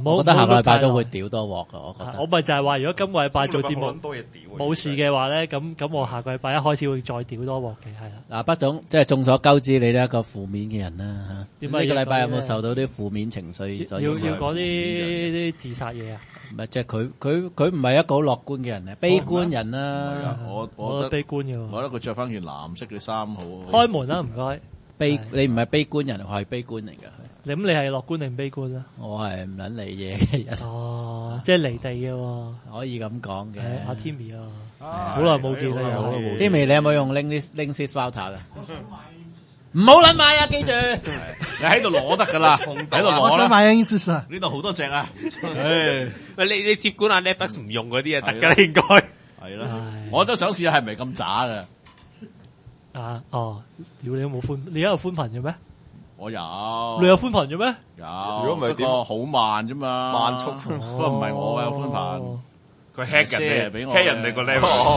我覺得下個禮拜都會屌多鑊㗎，我覺得。 我咪就係話，如果今個禮拜做節目冇事嘅話咧，咁我下個禮拜一開始會再屌多鑊嘅，係啦。 嗱，畢總即係眾所周知，你都係一個負面嘅人啦嚇。呢個禮拜有冇受到啲負面情緒所影響？ 要講啲自殺嘢啊？ 唔係，即係佢唔係一個好樂觀嘅人咧，悲觀人啦。 我覺得悲觀嘅喎。 我覺得佢着翻件藍色嘅衫好。 開門啦，唔該。 你唔係悲觀人，我係悲觀嚟㗎。 咁你係樂觀定悲觀啊？ 我係唔撚理嘢嘅人。 哦，即係離地嘅喎。 可以咁講嘅。 阿 Timmy 啊，好耐冇見啦，又。 Timmy，你有冇用 Linksys Router 㗎？唔好撚買啊！記住， 你喺度攞得㗎啦，喺度攞啦。 我想買 Linksys 啊！ 呢度好多隻啊！ 喂，你接管阿 Netflix 唔用嗰啲啊，得㗎啦，應該。 係啦，我都想試下係咪咁渣㗎。 屌你都冇寬，你而家有寬頻嘅咩？ 我有。 你有寬頻嘅咩？ 有。 如果唔係點？ 好慢啫嘛。 慢速。 不過唔係我有寬頻。 佢 hack 人哋俾我 hack 人哋個 level。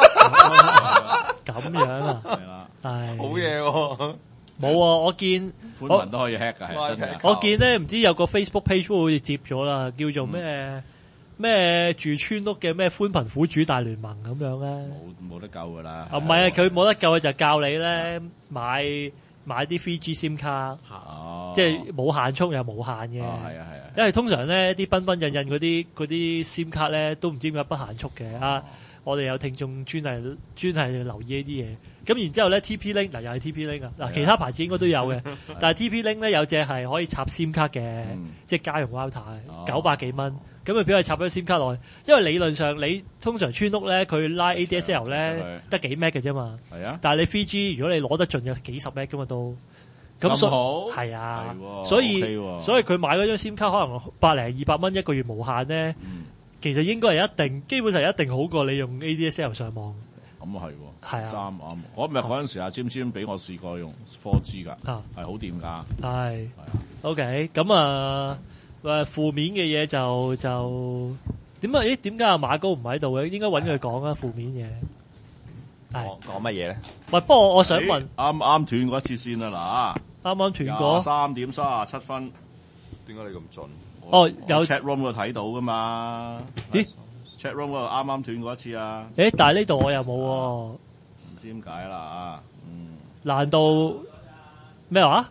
咁樣啊？ 係啦。 係。好嘢喎！ 冇啊！我見寬頻都可以 hack 㗎，係真係。 我見咧，唔知有個 Facebook page 好似接咗啦，叫做咩住村屋嘅咩寬頻苦主大聯盟咁樣咧。 冇得救㗎啦。 唔係啊，佢冇得救嘅就教你咧買啲 3G SIM 卡，即係冇限速又冇限嘅。 係啊。 因為通常咧啲彬印嗰啲 SIM 卡咧都唔知點解不限速嘅。我哋有聽眾專係留意呢啲嘢。咁然之後咧 TP-Link 嗱又係 TP-Link 啊，嗱其他牌子應該都有嘅，但係 TP-Link 咧有隻係可以插 SIM 卡嘅，即係家用 router 900幾蚊，咁佢俾佢插咗 SIM 卡落去，因為理論上你通常村屋咧佢拉 ADSL 咧得幾 Mbps 嘅啫嘛，但係你 3G 如果你攞得盡有幾十 Mbps 噶嘛都，咁係啊，所以佢買嗰張 SIM 卡可能100-200蚊一個月無限咧，其實應該係基本上一定好過你用 ADSL 上網。 咁啊係喎， 啱。我咪嗰陣時阿尖俾我試過用 4G 㗎，係好掂㗎。 係 OK， 咁負面嘅嘢就點解？點解阿馬高唔喺度嘅？應該揾佢講啊，負面嘢。 講乜嘢咧？ 喂，不過我想問， 啱斷過一次先啦嗱， 啱斷過 3:37分， 點解你咁準？ 有 chat room 嗰度睇到㗎嘛？ 咦 ？chat room 嗰度啱斷過一次啊？ 但係呢度我又冇喎， 唔知點解啦難道咩話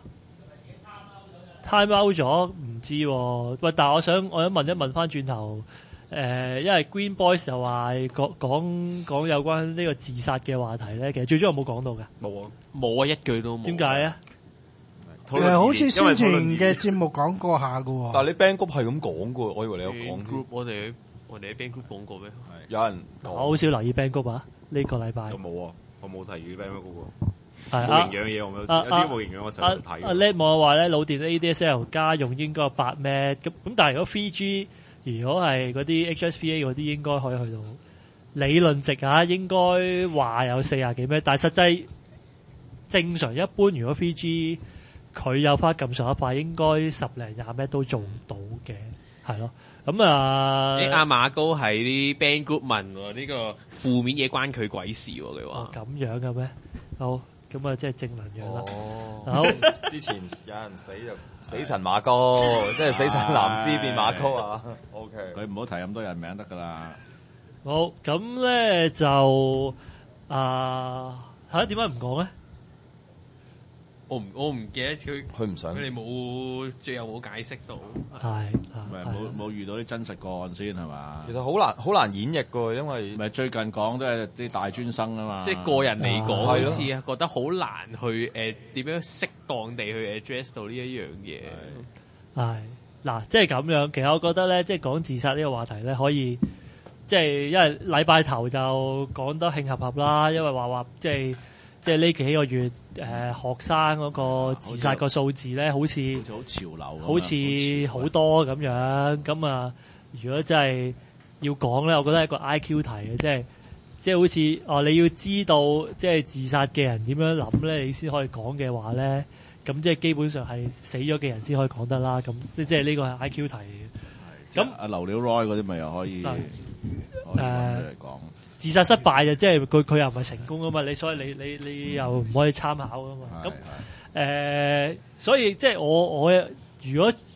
time out 咗？唔知喎。喂，但係我想問翻轉頭，因為 Green Boys 就話講有關呢個自殺嘅話題咧，其實最終有冇講到㗎？ 冇啊，一句都冇。 點解啊？ 好似宣傳嘅節目講過下㗎喎。 但係你 band group 係咁講㗎，我以為你有講 group，我哋喺 band group 講過咩？ 有人我好少留意 band group 啊，呢個禮拜。 冇啊，我冇提議 band group 喎。 係冇營養嘢，有啲冇營養，我成日睇。 阿叻我話咧，老電 ADSL 家用應該有8 Mbps 咁，但係如果 3G 如果係嗰啲 HSPA 嗰啲，應該可以去到理論值啊，應該話有40幾 Mbps，但係實際正常一般，如果 3G 佢有翻咁上下快，應該10零20 Mbps 都做到嘅，係咯。咁阿馬高喺啲 band group 問呢個負面嘢關佢鬼事喎，佢話咁樣嘅咩？好。咁啊，即係正能量啦。 好，之前有人死就死神馬高，即係死神藍絲變馬高啊。OK， 佢唔好提咁多人名得噶啦。 好，咁咧就點解唔講咧？ 我唔記得佢唔想，佢哋最後冇解釋到。 係冇遇到啲真實個案先係嘛？ 其實好難演繹㗎，因為咪最近講都係啲大專生啊嘛。 即係個人嚟講，好似覺得好難去點樣適當地去 address 到呢一樣嘢。 係嗱，即係咁樣。其實我覺得咧，即係講自殺呢個話題咧，可以即係因為禮拜頭就講得興合啦，因為話即係呢幾個月學生嗰個自殺個數字咧，好似好潮流， 好似好多咁樣。咁啊，如果真係要講咧，我覺得係一個 IQ 題嘅，即係好似你要知道即係自殺嘅人點樣諗咧，你先可以講嘅話咧，咁即係基本上係死咗嘅人先可以講得啦。咁即係呢個係 IQ 題嘅。咁阿劉了 Roy 嗰啲咪又可以嚟講。 自殺失敗就即係佢又唔係成功噶嘛，所以你又唔可以參考噶嘛。咁所以即係我如果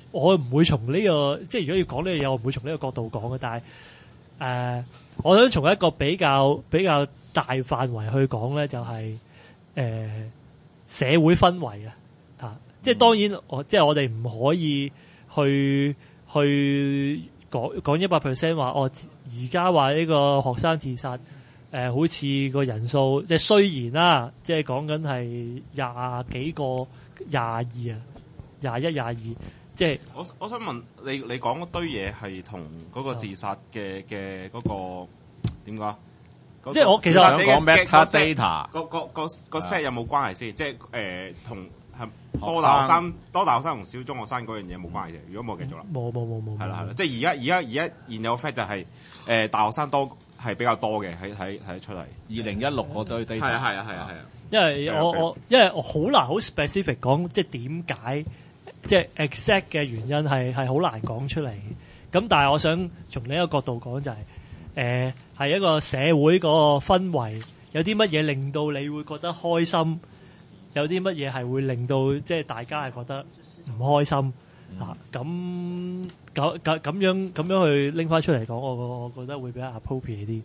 我唔會從呢個即係如果要講呢樣嘢，我唔會從呢個角度講嘅。但係我想從一個比較大範圍去講咧，就係社會氛圍啊，即係當然即係我哋唔可以去講 100% 話而家話呢個學生自殺好似個人數即係雖然啦，即係講緊係20幾個22啊21、22，即係我想問你講嗰堆嘢係同嗰個自殺嘅嗰個點講？ 即係我其實想講 metadata 個 set 有冇關係先？即係同多大學生同少中學生嗰樣嘢冇關係嘅。如果冇記錯啦， 冇， 係啦，即係而家現有 fact 就係大學生多係比較多嘅喺出嚟。 2016嗰堆 data 係啊， 因為我好難好 specific 講，即係點解即係 exact 嘅原因係好難講出嚟。咁但係我想從另一個角度講就係係一個社會嗰個氛圍，有啲乜嘢令到你會覺得開心，有啲乜嘢係會令到即係大家係覺得唔開心嚇。咁樣去拎翻出嚟講，我覺得會比較 appropriate 啲。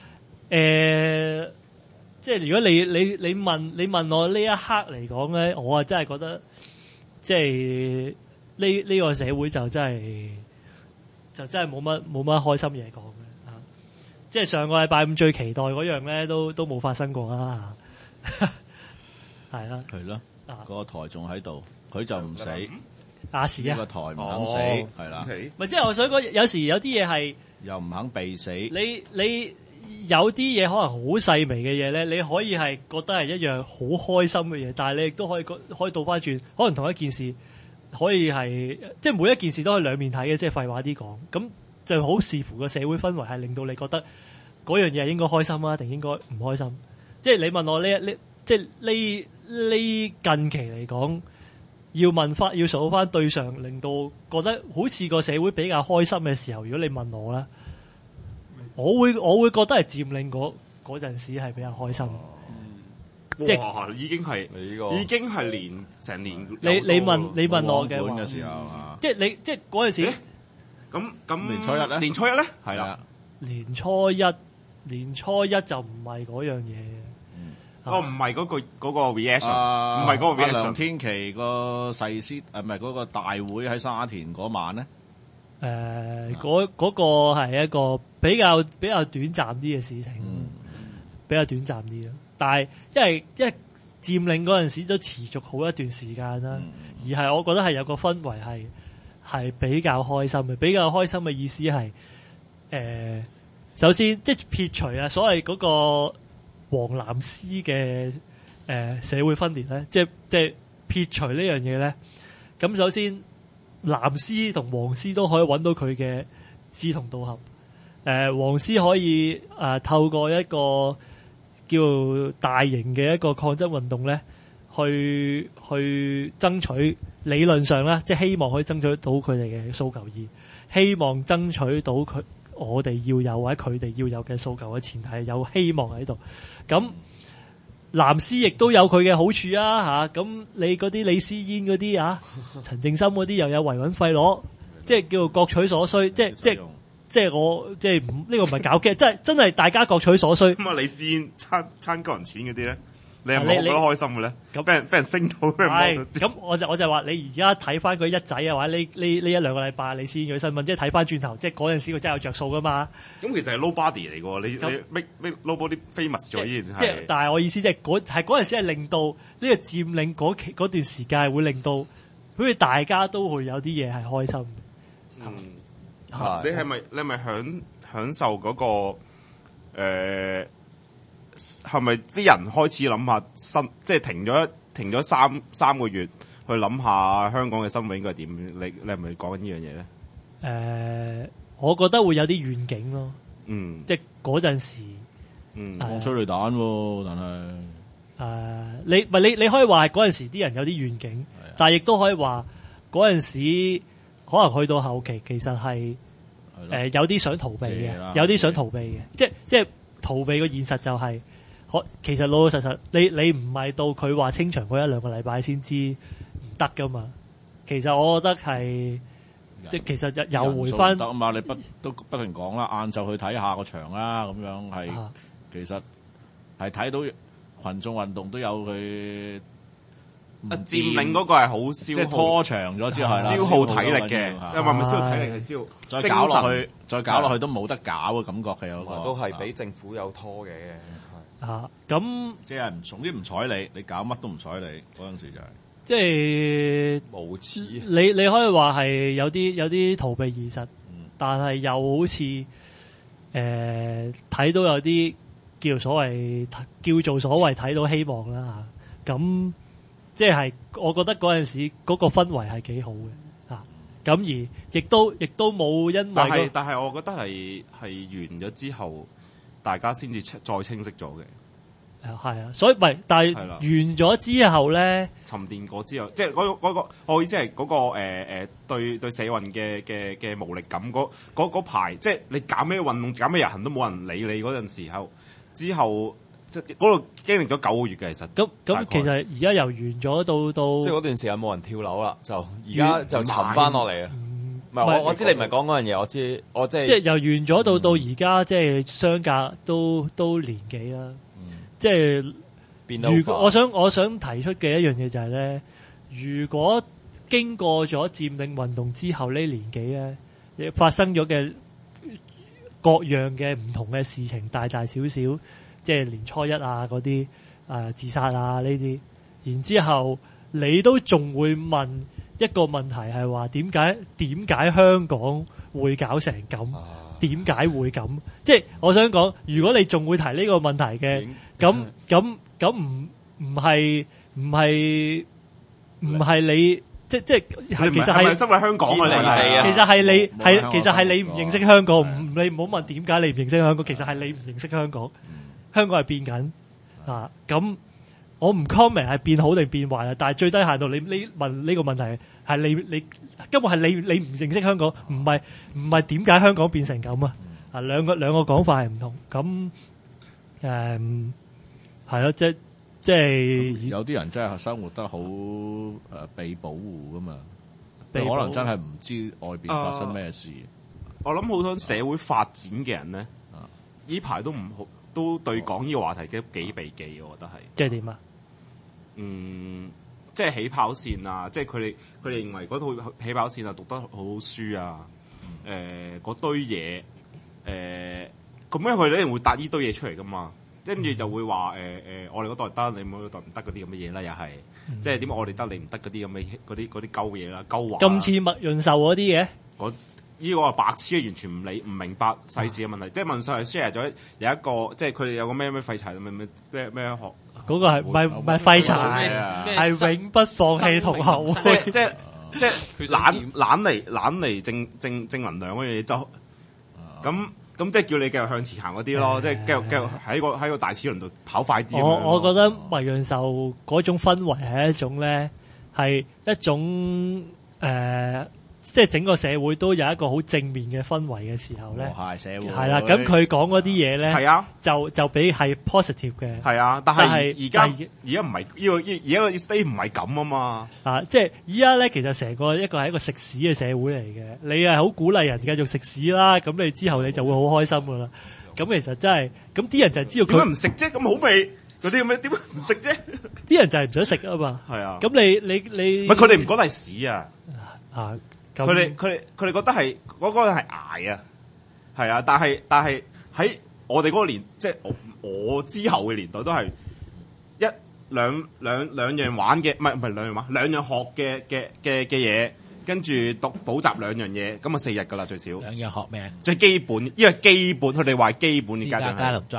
即係如果你問我呢一刻嚟講咧，我啊真係覺得即係呢個社會就真係冇乜開心嘢講嘅嚇。即係上個禮拜五最期待嗰樣咧，都冇發生過啦嚇。係啦， 係咯，個台仲喺度，佢就唔死。 亞視啊， 個台唔肯死，係啦。 咪即係我想講，有時有啲嘢係又唔肯避死。 你有啲嘢可能好細微嘅嘢咧，你可以係覺得係一樣好開心嘅嘢，但係你亦都可以倒翻轉，可能同一件事可以係即係每一件事都可以兩面睇嘅，即係廢話啲講。咁就好視乎個社會氛圍係令到你覺得嗰樣嘢係應該開心啊，定應該唔開心？即係你問我即係呢近期嚟講，要數翻對上，令到覺得好似個社會比較開心嘅時候，如果你問我咧，我會覺得係佔領嗰陣時係比較開心。即係已經係連成年。 你問我嘅話， 時候即係嗰陣時。 咁年初一咧？ 年初一咧？係啦。 年初一就唔係嗰樣嘢。 唔係嗰個 reaction，唔係嗰個 reaction。 梁天琦個誓師唔係嗰個大會喺沙田嗰晚咧？ 嗰個係一個比較短暫啲嘅事情，比較短暫啲咯。但係因為佔領嗰陣時都持續好一段時間啦，而係我覺得係有個氛圍係比較開心嘅。比較開心嘅意思係首先即係撇除啊所謂嗰個黃藍絲嘅社會分裂咧，即係撇除呢樣嘢咧。咁首先藍絲同黃絲都可以揾到佢嘅志同道合。黃絲可以透過一個叫大型嘅一個抗爭運動咧，去爭取理論上咧，即係希望可以爭取到佢哋嘅訴求，而希望爭取到我哋要有或者佢哋要有嘅訴求嘅前提係有希望喺度。咁藍絲亦都有佢嘅好處啊嚇。咁你嗰啲李思嫣嗰啲啊，陳正深嗰啲又有維穩費攞，即係叫做各取所需。即係我即係呢個唔係搞嘅，真係大家各取所需。 咁李思嫣參個人錢嗰啲咧，你係咪覺得開心嘅咧？咁俾人升到， 咁我就話你而家睇翻佢一仔啊，或者呢一兩個禮拜你先佢新聞，即係睇翻轉頭，即係嗰陣時佢真係有着數噶嘛。咁其實係 nobody 嚟嘅喎，你 make nobody famous 咗呢件事。 即係，但係我意思即係嗰陣時係令到呢個佔領嗰段時間會令到，好似大家都會有啲嘢係開心。 你係咪享受嗰個係咪啲人開始諗下即係停咗三個月去諗下香港嘅生活應該係點？你係咪講緊呢樣嘢咧？ 我覺得會有啲願景咯。即係嗰陣時， 催淚彈喎，但係你可以話係嗰陣時啲人有啲願景，但係亦都可以話嗰陣時可能去到後期其實係有啲想逃避嘅，有啲想逃避嘅，即係逃避個現實就係，其實老老實實你唔係到佢話清場嗰一兩個禮拜先知唔得噶嘛。其實我覺得係即係其實又回翻得啊嘛，你不停講啦，晏晝去睇下個場啦，咁樣係其實係睇到群眾運動都有佢。 佔領嗰個係好消耗， 即係拖長咗之後係消耗體力嘅，又唔係消耗體力係消耗， 再搞落去都冇得搞嘅感覺嘅有個， 都係俾政府有拖嘅。 咁即係總之唔睬你，你搞乜都唔睬你嗰陣時就係。 即係無恥。 你可以話係有啲逃避現實，但係又好似睇到有啲叫做所謂睇到希望啦嚇。咁即係我覺得嗰陣時嗰個氛圍係幾好嘅嚇。咁而亦都冇因為但係我覺得係完咗之後，大家先至再清晰咗嘅。 係啊，所以唔係，但係完咗之後咧， 沉澱過之後，即係嗰個，我意思係嗰個對社運嘅無力感嗰排，即係你搞咩運動、搞咩遊行都冇人理你嗰陣時候，之後即係嗰度經歷咗9個月嘅其實。 咁其實而家由完咗到即係嗰段時間冇人跳樓啦，就而家就沉翻落嚟啊！唔係我知你唔係講嗰樣嘢，我即係由完咗到而家，即係相隔都年幾啦。即係，如果我想提出嘅一樣嘢就係咧，如果經過咗佔領運動之後呢年幾咧，亦發生咗嘅各樣嘅唔同嘅事情，大大小小，即係年初一啊嗰啲自殺啊呢啲，然之後你都仲會問一個問題係話點解香港會搞成咁？點解會咁？即係我想講，如果你仲會提呢個問題嘅，咁唔係你即係其實係身為香港嘅你，其實係你唔認識香港，你唔好問點解你唔認識香港，其實係你唔認識香港，香港係變緊啊！咁我唔 comment 係變好定變壞啊，但係最低限度你問呢個問題係你根本係你唔認識香港，唔係點解香港變成咁啊？啊兩個講法係唔同，咁係咯，即係有啲人真係生活得好被保護噶嘛，可能真係唔知外邊發生咩事。 我諗好多社會發展嘅人咧，呢排都唔好，都對講呢個話題幾避忌，我覺得係。即係點啊？即係起跑線啊！即係佢哋認為嗰套起跑線啊，讀得好好書啊，嗰堆嘢，咁樣佢哋一定會答呢堆嘢出嚟噶嘛。跟住就會話我哋嗰代得，你嗰代唔得嗰啲咁嘅嘢啦，又係，即係點解我哋得你唔得嗰啲咁嘅嗰啲鳩嘢啦，鳩話。咁似麥潤壽嗰啲嘅，呢個係白痴啊！完全唔明白世事嘅問題。即係麥潤壽係 share 咗有一個，即係佢哋有個咩廢柴咩學。嗰個係唔係廢柴，係永不放棄同學會，即係懶嚟正能量嗰樣嘢就咁即係叫你繼續向前行嗰啲咯，即係繼續喺個大齒輪度跑快啲。我覺得麥潤壽嗰種氛圍係一種咧，係一種即係整個社會都有一個好正面嘅氛圍嘅時候咧，社會係啦。咁佢講嗰啲嘢咧，係啊，就比係 positive 嘅。係啊，但係而家唔係呢個而家個 state 唔係咁啊嘛。即係而家咧，其實成個一個係一個食屎嘅社會嚟嘅。你係好鼓勵人繼續食屎啦，咁你之後你就會好開心噶啦。咁其實真係，咁啲人就係知道佢點解唔食啫？咁好味嗰啲咁嘅點解唔食啫？啲人就係唔想食啊嘛。係啊。咁你唔係佢哋唔覺得係屎啊？佢哋覺得係嗰個係捱啊，係啊，但係喺我哋嗰個年，即係我之後嘅年代都係兩樣玩嘅，唔係兩樣玩，兩樣學嘅嘢，跟住讀補習兩樣嘢，咁啊4日噶啦最少。兩樣學咩？最基本，因為基本佢哋話係基本嘅階段。加同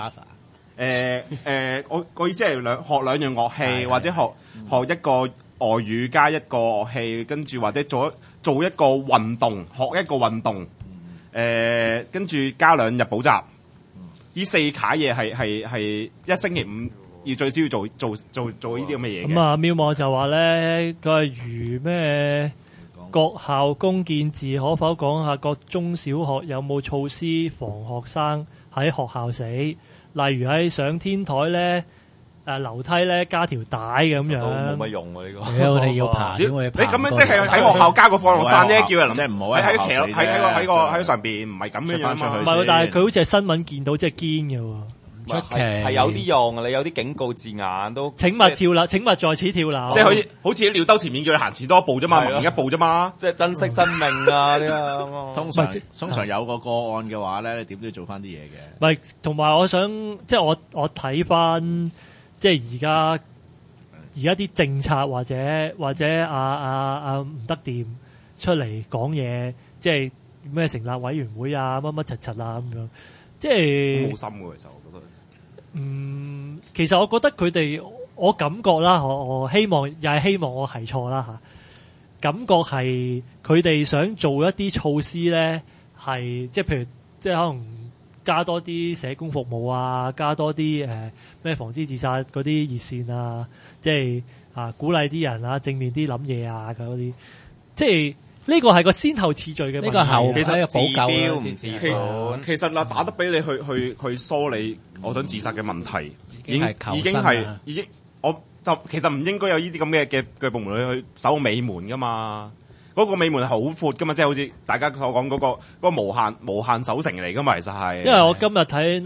Java。我意思係學兩樣樂器，或者學一個外語加一個樂器，跟住或者做一個運動，學一個運動，跟住加2日補習，呢4卡嘢係一星期5要最少要做呢啲咁嘅嘢。咁啊，妙望就話咧，佢係如咩各校公建字，可否講下各中小學有冇措施防學生喺學校死？例如喺上天台咧， 樓梯咧加條帶咁都冇樣。 乜用喎呢個。 我哋要爬，點會你爬？ 咁樣即係喺學校加個放落傘啫，叫人即係唔好喺喺學校死啫喺上邊，唔係咁樣樣啊嘛出返出去唔係喎，但係佢好似係新聞見到，即係堅嘅喎。 出奇係有啲用，你有啲警告字眼都。 請勿跳樓，請勿在此跳樓。 即係好似喺尿兜前面叫你行前多一步啫嘛， 係咯行一步啫嘛。 即係珍惜生命啊啲啊。 通常有個案嘅話咧，你點都要做翻啲嘢嘅。 唔係，同埋我想即係我睇翻即係而家啲政策或者吳德掂出嚟講嘢，即係咩成立委員會啊，乜乜柒柒啊咁樣，即係冇心嘅，其實我覺得。 其實我覺得佢哋，我感覺啦，我希望又係希望我係錯啦嚇。感覺係佢哋想做一啲措施咧，係即係譬如即係可能加多啲社工服務啊，加多啲咩防止自殺嗰啲熱線啊，即係鼓勵啲人啊正面啲諗嘢啊嗰啲，即係呢個係個先後次序嘅問題。 呢個後其實補救啦唔治本。 其實啦，打得俾你去梳理我想自殺嘅問題， 已經係求生啦已經我就其實唔應該有呢啲咁嘅部門去守尾門噶嘛。嗰個尾門係好闊噶嘛，即係好似大家所講嗰個無限守城嚟噶嘛，其實係。 因為我今日睇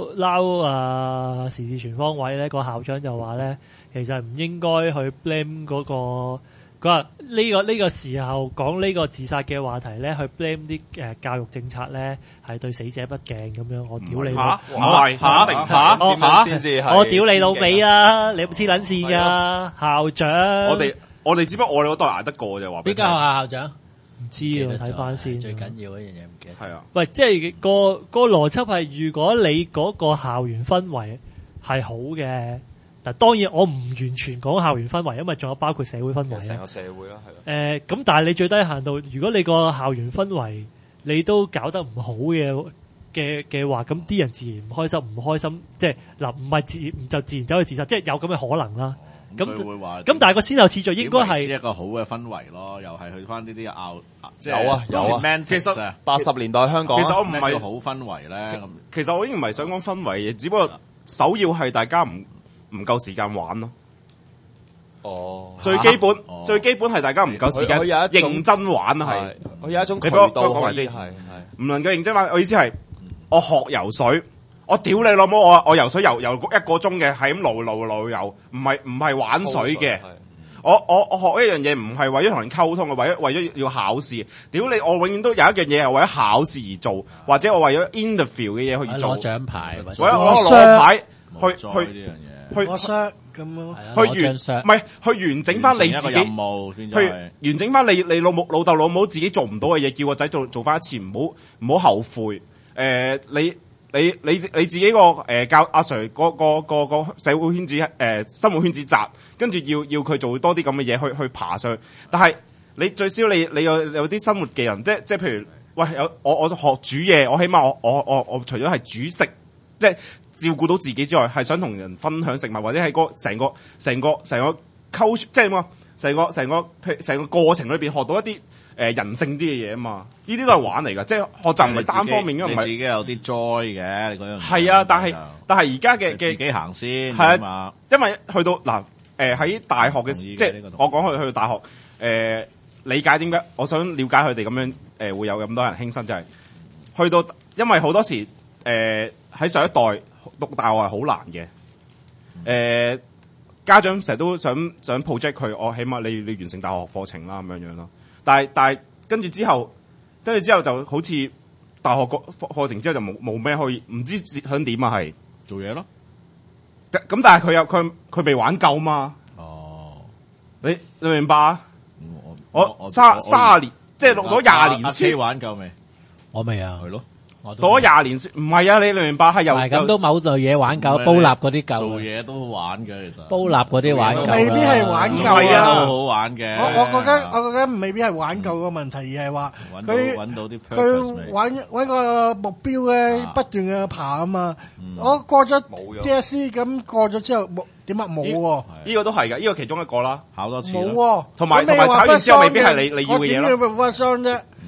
Now 時事全方位咧，個校長就話咧，其實唔應該去 blame 嗰個。佢話呢個時候講呢個自殺嘅話題咧，去 blame 啲教育政策咧係對死者不敬咁樣。我屌你老唔係肯定點樣先至係？ 我屌你老味啊！你有冇黐撚線㗎校長？ 我哋只不過我哋嗰代捱得過就話。 邊間學校校長？ 唔知啊，睇翻先。 最緊要嗰樣嘢唔記得。 係啊。 喂，即係個邏輯係，如果你嗰個校園氛圍係好嘅。嗱，當然我唔完全講校園氛圍，因為仲有包括社會氛圍。 成個社會啦，係咁但係你最低限度，如果你個校園氛圍你都搞得唔好嘅話，咁啲人自然唔開心，即係嗱，唔就自然走去自殺，即係有咁嘅可能啦。咁佢會話咁，但係個先後次序應該係一個好嘅氛圍咯，又係去翻呢啲即係有啊。 其實 80年代香港， 其實我唔係好氛圍咧。 其實我已經唔係想講氛圍嘅，只不過首要係大家唔夠時間玩咯。 哦， 最基本係大家唔夠時間認真玩係。 我有一種渠你幫道我講埋先， 係唔能夠認真玩。我意思係，我學游水，我屌你老母，我游水游1個鐘嘅，係咁路游，唔係玩水嘅。我學一樣嘢唔係為咗同人溝通嘅，為咗要考試。屌你，我永遠都有一樣嘢係為咗考試而做，或者我為咗 interview 嘅嘢去做。 攞獎牌， 我攞牌去呢樣嘢。 我 share 咁咯， 去完整翻你自己， 任務去完整翻你老豆老母自己做唔到嘅嘢，叫個仔做翻一次，唔好後悔。你自己個教阿 Sir 個社會圈子生活圈子窄，跟住要佢做多啲咁嘅嘢去爬上去。但係你最少你有啲生活技能，即係譬如喂我學煮嘢，我起碼我除咗係煮食，即係照顧到自己之外，係想同人分享食物，或者係成個溝，即係嘛，成個過程裏邊學到一啲人性啲嘅嘢啊嘛，呢啲都係玩嚟噶，即係學習唔係單方面嘅，唔係你自己有啲 joy 嘅嗰樣。 係啊，但係而家嘅自己行先係啊，因為去到嗱喺大學嘅即係我講去到大學理解點解，我想了解佢哋咁樣會有咁多人輕生，就係去到因為好多時喺上一代讀大學係好難嘅，家長成日都想 project 佢，我起碼你完成大學課程啦咁樣咯。但係跟住之後就好似大學課程之後就冇咩可以，唔知想點啊，係做嘢咯。 咁但係佢未玩夠嘛？ 哦， 你明白啊？我30年，即係讀咗20年書， 玩夠未？ 我未啊， 係咯。 讀咗20年書，唔係啊！你明白係由咁都某類嘢玩夠，煲蠟嗰啲夠。 做嘢都好玩嘅，其實。煲蠟嗰啲玩夠。 未必係玩夠啊！ 都好玩嘅。 我覺得未必係玩夠個問題，而係話佢揾個目標咧，不斷嘅爬啊嘛。我過咗 DSE 咁過咗之後點啊冇喎？ 呢個都係㗎，呢個其中一個啦。 考多次。 冇喎。 同埋考完之後未必係你要嘅嘢咯。 我點樣發傷啫？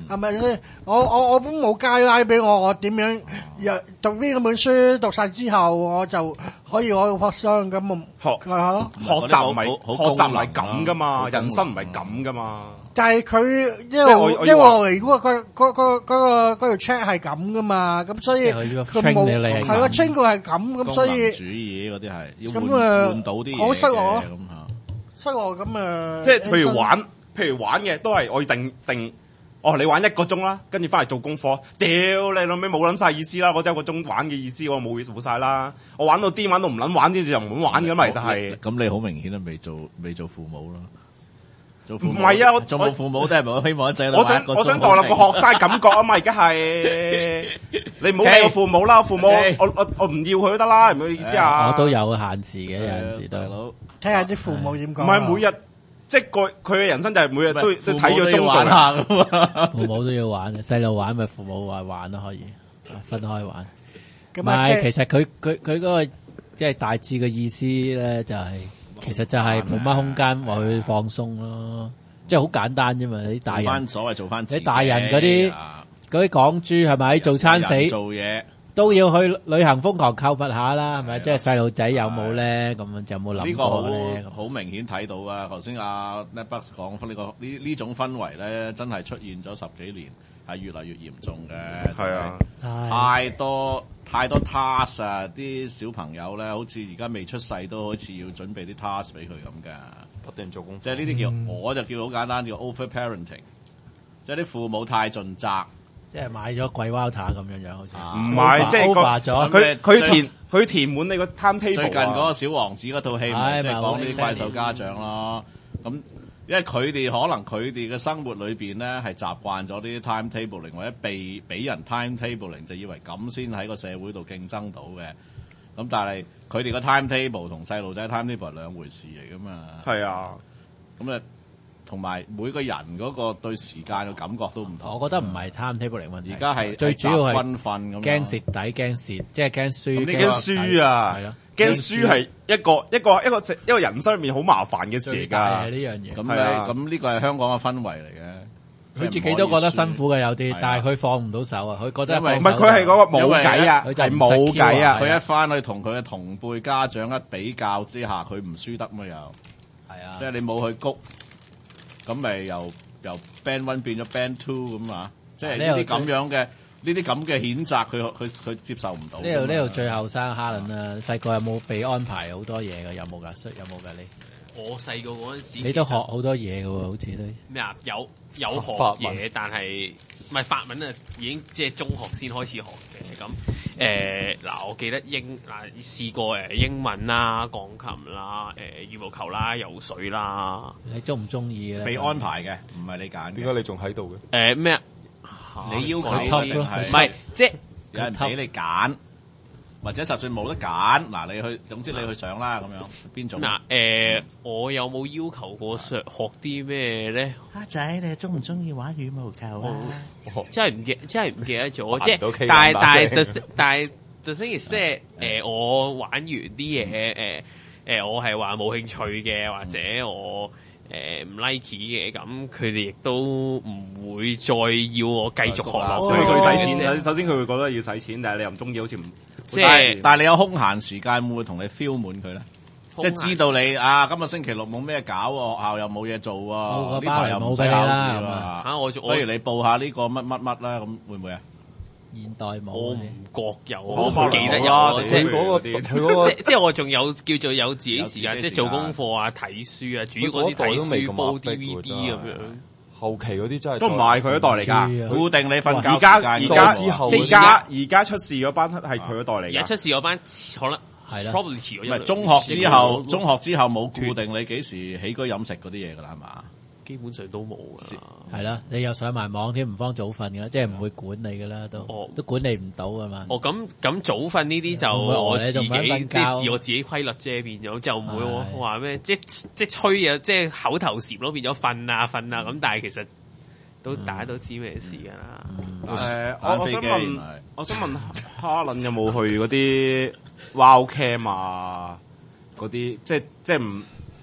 係咪先？我本冇街拉俾我點樣讀呢本書讀晒之後，我就可以攞到學商咁啊？學習唔係咁噶嘛，人生唔係咁噶嘛。 但係佢因為我嚟嗰條 check 係咁噶嘛，咁所以佢冇係咯 check 佢係咁所以主義嗰啲係要換到啲嘢好失落咁嚇。 失落咁即係譬如玩嘅都係我要定，你玩1個鐘啦，跟住翻嚟做功課，屌你老味冇撚晒意思啦！我1個鐘玩嘅意思我冇晒啦，我玩到癲玩到唔撚玩之後就唔撚玩㗎嘛，其實係。咁你好明顯係未做父母啦。 唔係啊， 做父母都係冇希望仔女。 我想當個學生感覺啊嘛，而家係你唔好理我父母啦，父母我唔要佢都得啦，係咪意思啊？ 我都有限時嘅，有陣時大佬睇下啲父母點講。 唔係每日，即係佢嘅人生就係每日都睇咗中做下噶嘛。父母都要玩嘅，細路玩咪父母話玩咯，可以分開玩。唔係，其實佢嗰個即係大致嘅意思咧，就係。其實就係冇乜空間話去放鬆咯，即係好簡單啫嘛！你大人所謂做翻， 你大人嗰啲港豬係咪做餐死做嘢都要去旅行瘋狂購物下啦，係咪？即係細路仔有冇咧？咁樣就有冇諗過咧？ 呢個好明顯睇到啊！頭先阿 Netbucks 講翻呢種氛圍咧，真係出現咗10幾年，係越嚟越嚴重嘅。 係啊， 太多 task 啊！啲小朋友咧，好似而家未出世都好似要準備啲 task 俾佢咁㗎， 不斷做功課。 即係呢啲叫我就叫好簡單，叫 over parenting， 即係啲父母太盡責， 即係買咗貴 water 咁樣好似。 唔係，即係 over 咗佢填滿你個 timetable。 最近嗰個小王子嗰套戲咪即係講啲怪獸家長咯，咁。因為佢哋可能佢哋嘅生活裏邊咧係習慣咗啲 timetabling 或者俾人 timetabling 就以為咁先喺個社會度競爭到嘅，咁但係佢哋個 timetable 同細路仔 timetable 係兩回事嚟噶嘛。 係啊， 咁同埋每個人嗰個對時間嘅感覺都唔同。 我覺得唔係 timetabling 問題， 而家係最主要係軍訓咁， 驚蝕底驚蝕，即係驚輸。 驚輸啊！ 係咯。 驚輸係一個人生裏面好麻煩嘅事嚟㗎。 呢樣嘢咁呢個係香港嘅氛圍嚟嘅。 佢自己都覺得辛苦嘅有啲，但係佢放唔到手啊！佢覺得唔係佢係嗰個冇計啊，係冇計啊！ 佢一翻去同佢嘅同輩家長一比較之下，佢唔輸得嘛又係啊！即係你冇去谷，咁咪由 band one 變咗 band two 咁啊！即係呢啲咁樣嘅。呢啲咁嘅譴責，佢接受唔到。 呢度最後生哈倫啊，細個有冇被安排好多嘢㗎？有冇㗎？有冇㗎？ 我細個嗰陣時， 你都學好多嘢㗎喎，好似都咩啊？有學嘢，但係唔係法文啊？已經即係中學先開始學嘅咁。嗱，我記得試過英文啦、鋼琴啦、羽毛球啦、游水啦。 你中唔中意咧？ 被安排嘅，唔係你揀。 點解你仲喺度嘅？ 咩啊？ 你要求唔係即係有人俾你揀，或者就算冇得揀，嗱你去，總之你去上啦咁樣，邊種？ 我有冇要求過學啲咩咧？ 蝦仔，你中唔中意玩羽毛球啊？ 真係唔記得咗，即係但係 the thing is 即係我玩完啲嘢我係話冇興趣嘅，或者我。唔 like 嘅，咁佢哋亦都唔會再要我繼續學落去。 佢使錢，首先佢會覺得要使錢，但係你又唔中意，好似唔即係。 但係你有空閒時間會唔會同你 feel 滿佢咧？即係知道你啊，今日星期六冇咩搞喎，學校又冇嘢做喎，呢排又唔使考試啦。不如你報下呢個乜乜乜啦，咁會唔會啊？ 現代冇， 我唔覺有，我唔記得有。即係嗰個，即係我仲有叫做有自己時間，即係做功課啊、睇書啊，主要嗰啲睇書、煲 DVD 咁樣。 後期嗰啲真係都唔係佢一代嚟㗎， 固定你瞓覺。 而家出事嗰班係佢一代嚟㗎。 而家出事嗰班可能係啦，probably 遲咗一。 唔係中學之後冇固定你幾時起居飲食嗰啲嘢㗎啦，係嘛？ 基本上都冇㗎， 係啦，你又上埋網添，唔方早瞓㗎，即係唔會管你㗎啦，都管理唔到㗎嘛。 咁早瞓呢啲就我自己即係我自己規律啫，變咗就唔會話咩，即係吹啊，即係口頭禪咯，變咗瞓啊，咁但係其實都大家都知咩事㗎啦。 我想問哈倫有冇去嗰啲 Wild Camp 啊？嗰啲即係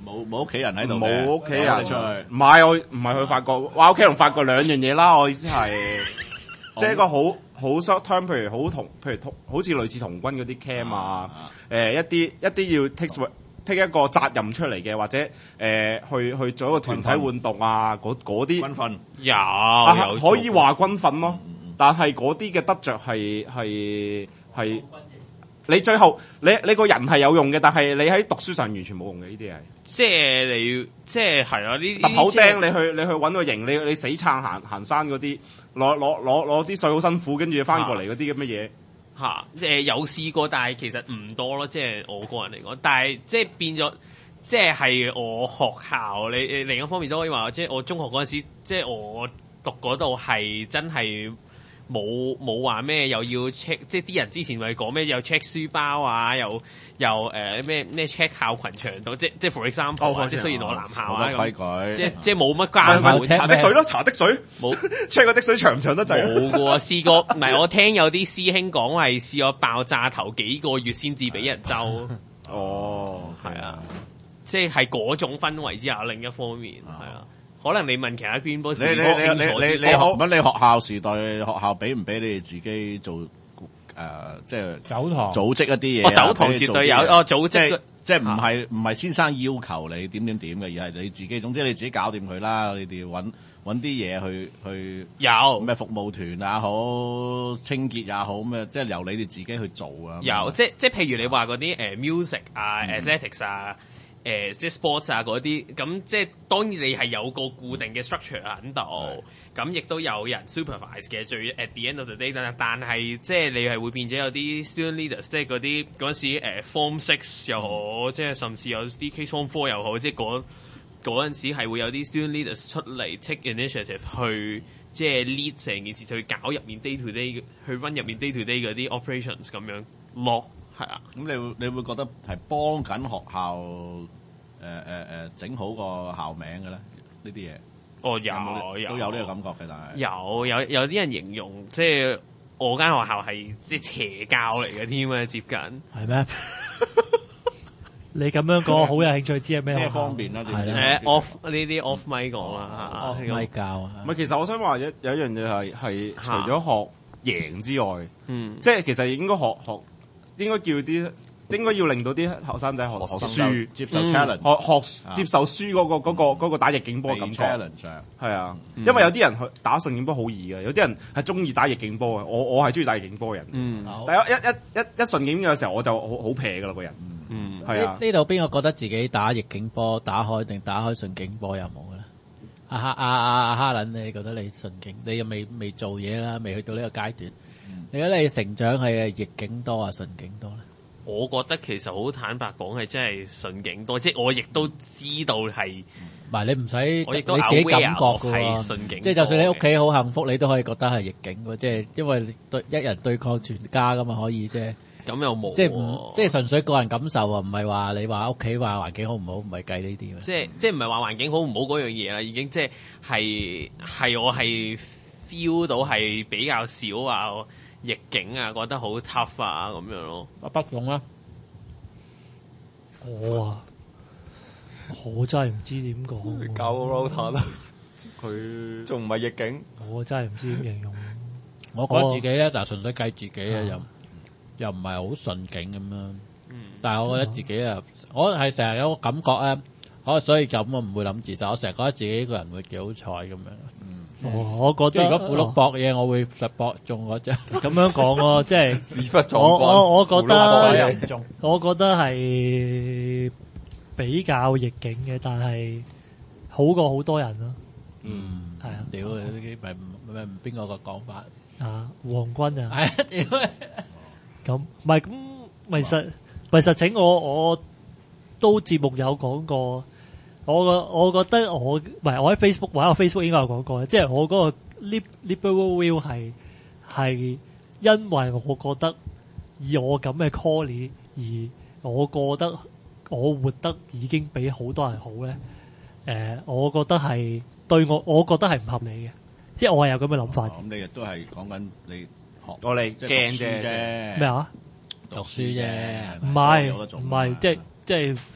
冇屋企人喺度， 冇屋企人出去。 唔係我唔係去法國，話屋企同法國兩樣嘢啦。我意思係，即係一個好 short term，譬如好似類似童軍嗰啲 camp 啊，一啲要 take 一個責任出嚟嘅，或者去做一個團體活動啊，嗰啲軍訓有可以話軍訓咯，但係嗰啲嘅得着係你最後你個人係有用嘅，但係你喺讀書上完全冇用嘅呢啲係。 即係你即係係咯，呢啲揼口釘，你去揾個營，你死撐行山嗰啲，攞啲水好辛苦，跟住翻過嚟嗰啲咁嘅嘢。 有試過，但係其實唔多咯，即係我個人嚟講。但係即係變咗，即係我學校你另一方面都可以話，即係我中學嗰陣時，即係我讀嗰度係真係冇話咩，又要 check， 即係啲人之前咪講咩，又 check 書包啊，又咩 check 校裙長度，即係 for example，即係雖然我男校啊咁，即係冇乜關係。 查的水咯，查的水冇 check 個的水長唔長得滯。 冇嘅，試過唔係我聽有啲師兄講係試過爆炸頭幾個月先至俾人周。 哦， 係啊，即係嗰種氛圍之下，另一方面係啊。可能你問其他邊波， 你學校時代學校俾唔俾你哋自己做即係走堂組織一啲嘢？ 走堂絕對有組織， 即係唔係先生要求你點嘅，而係你自己。總之你自己搞掂佢啦。你哋揾啲嘢去有咩服務團也好，清潔也好咩，即係由你哋自己去做啊。 有即係譬如你話嗰啲music 啊、athletics 啊。即係 sports 啊嗰啲，咁即係當然你係有個固定嘅 structure 喺度，咁亦都有人 supervise 嘅。最 at the end of the day，但係即係你係會變咗有啲 student leaders，即係嗰陣時form 6又好，即係甚至有啲 case form 4又好，即係嗰陣時係會有啲 student leaders 出嚟 take initiative 去即係 lead 成件事，去搞入面 day to day， 去 run 入面 day to day 嗰啲 operations 咁樣咯。係啊， 咁你會覺得係幫緊學校整好個校名嘅咧？呢啲嘢都有呢個感覺嘅，但係有啲人形容即係我間學校係即係邪教嚟嘅添啊，接近係咩？ 你咁樣講，好有興趣知係咩方面啦？ off 呢啲 off mic 講啦 ，off mic 教啊。 唔係，其實我想話有一樣嘢係除咗學贏之外，即係其實應該學。應該要令到啲後生仔學書， 接受 challenge， 學接受輸嗰個打逆境波嘅感覺。係啊，因為有啲人去打順境波好易嘅，有啲人係中意打逆境波嘅。我係中意打逆境波嘅人。但係一順境嘅時候，我就好撇噶啦個人。係啊。 呢度邊個覺得自己打逆境波打開定打開順境波有冇嘅咧？阿哈倫，你覺得你順境？你又未做嘢啦，未去到呢個階段。你覺得你成長係逆境多啊，順境多咧？ 我覺得其實好坦白講係真係順境多，即係我亦都知道係， 唔係你唔使你自己感覺嘅喎，即係就算你屋企好幸福，你都可以覺得係逆境喎，即係因為一人對抗全家噶嘛，可以即係咁又冇， 即係純粹個人感受啊，唔係話你話屋企話環境好唔好，唔係計呢啲嘅， 即係唔係話環境好唔好嗰樣嘢啦，已經即係我係 feel 到係比較少啊。逆境啊，覺得好 tough 啊，咁樣咯。 阿北勇啊， 我真係唔知點講。 你教個 router 啦，佢仲唔係逆境？ 我真係唔知點形容。 我覺得自己咧，就純粹計自己啊，又唔係好順境咁樣。但係我覺得自己啊，我係成日有個感覺咧，所以咁我唔會諗自殺。我成日覺得自己個人會幾好彩咁樣。 我覺得如果符碌搏嘢，我會實搏中嗰隻。 咁樣講咯，即係我覺得係比較逆境嘅，但係好過好多人咯。係啊， 屌你咪邊個講法啊？黃軍啊， 係啊，屌！ 咁唔係咁，咪實情我都節目有講過。我覺得我喺 Facebook 或者我 Facebook 應該有講過，即係我嗰個 liberal view 係因為我覺得以我咁嘅 call 而我覺得我活得已經比好多人好咧。我覺得係對我覺得係唔合理嘅，即係我係有咁嘅諗法。 咁你亦都係講緊你學我哋驚啫咩啊？ 讀書啫， 唔係即係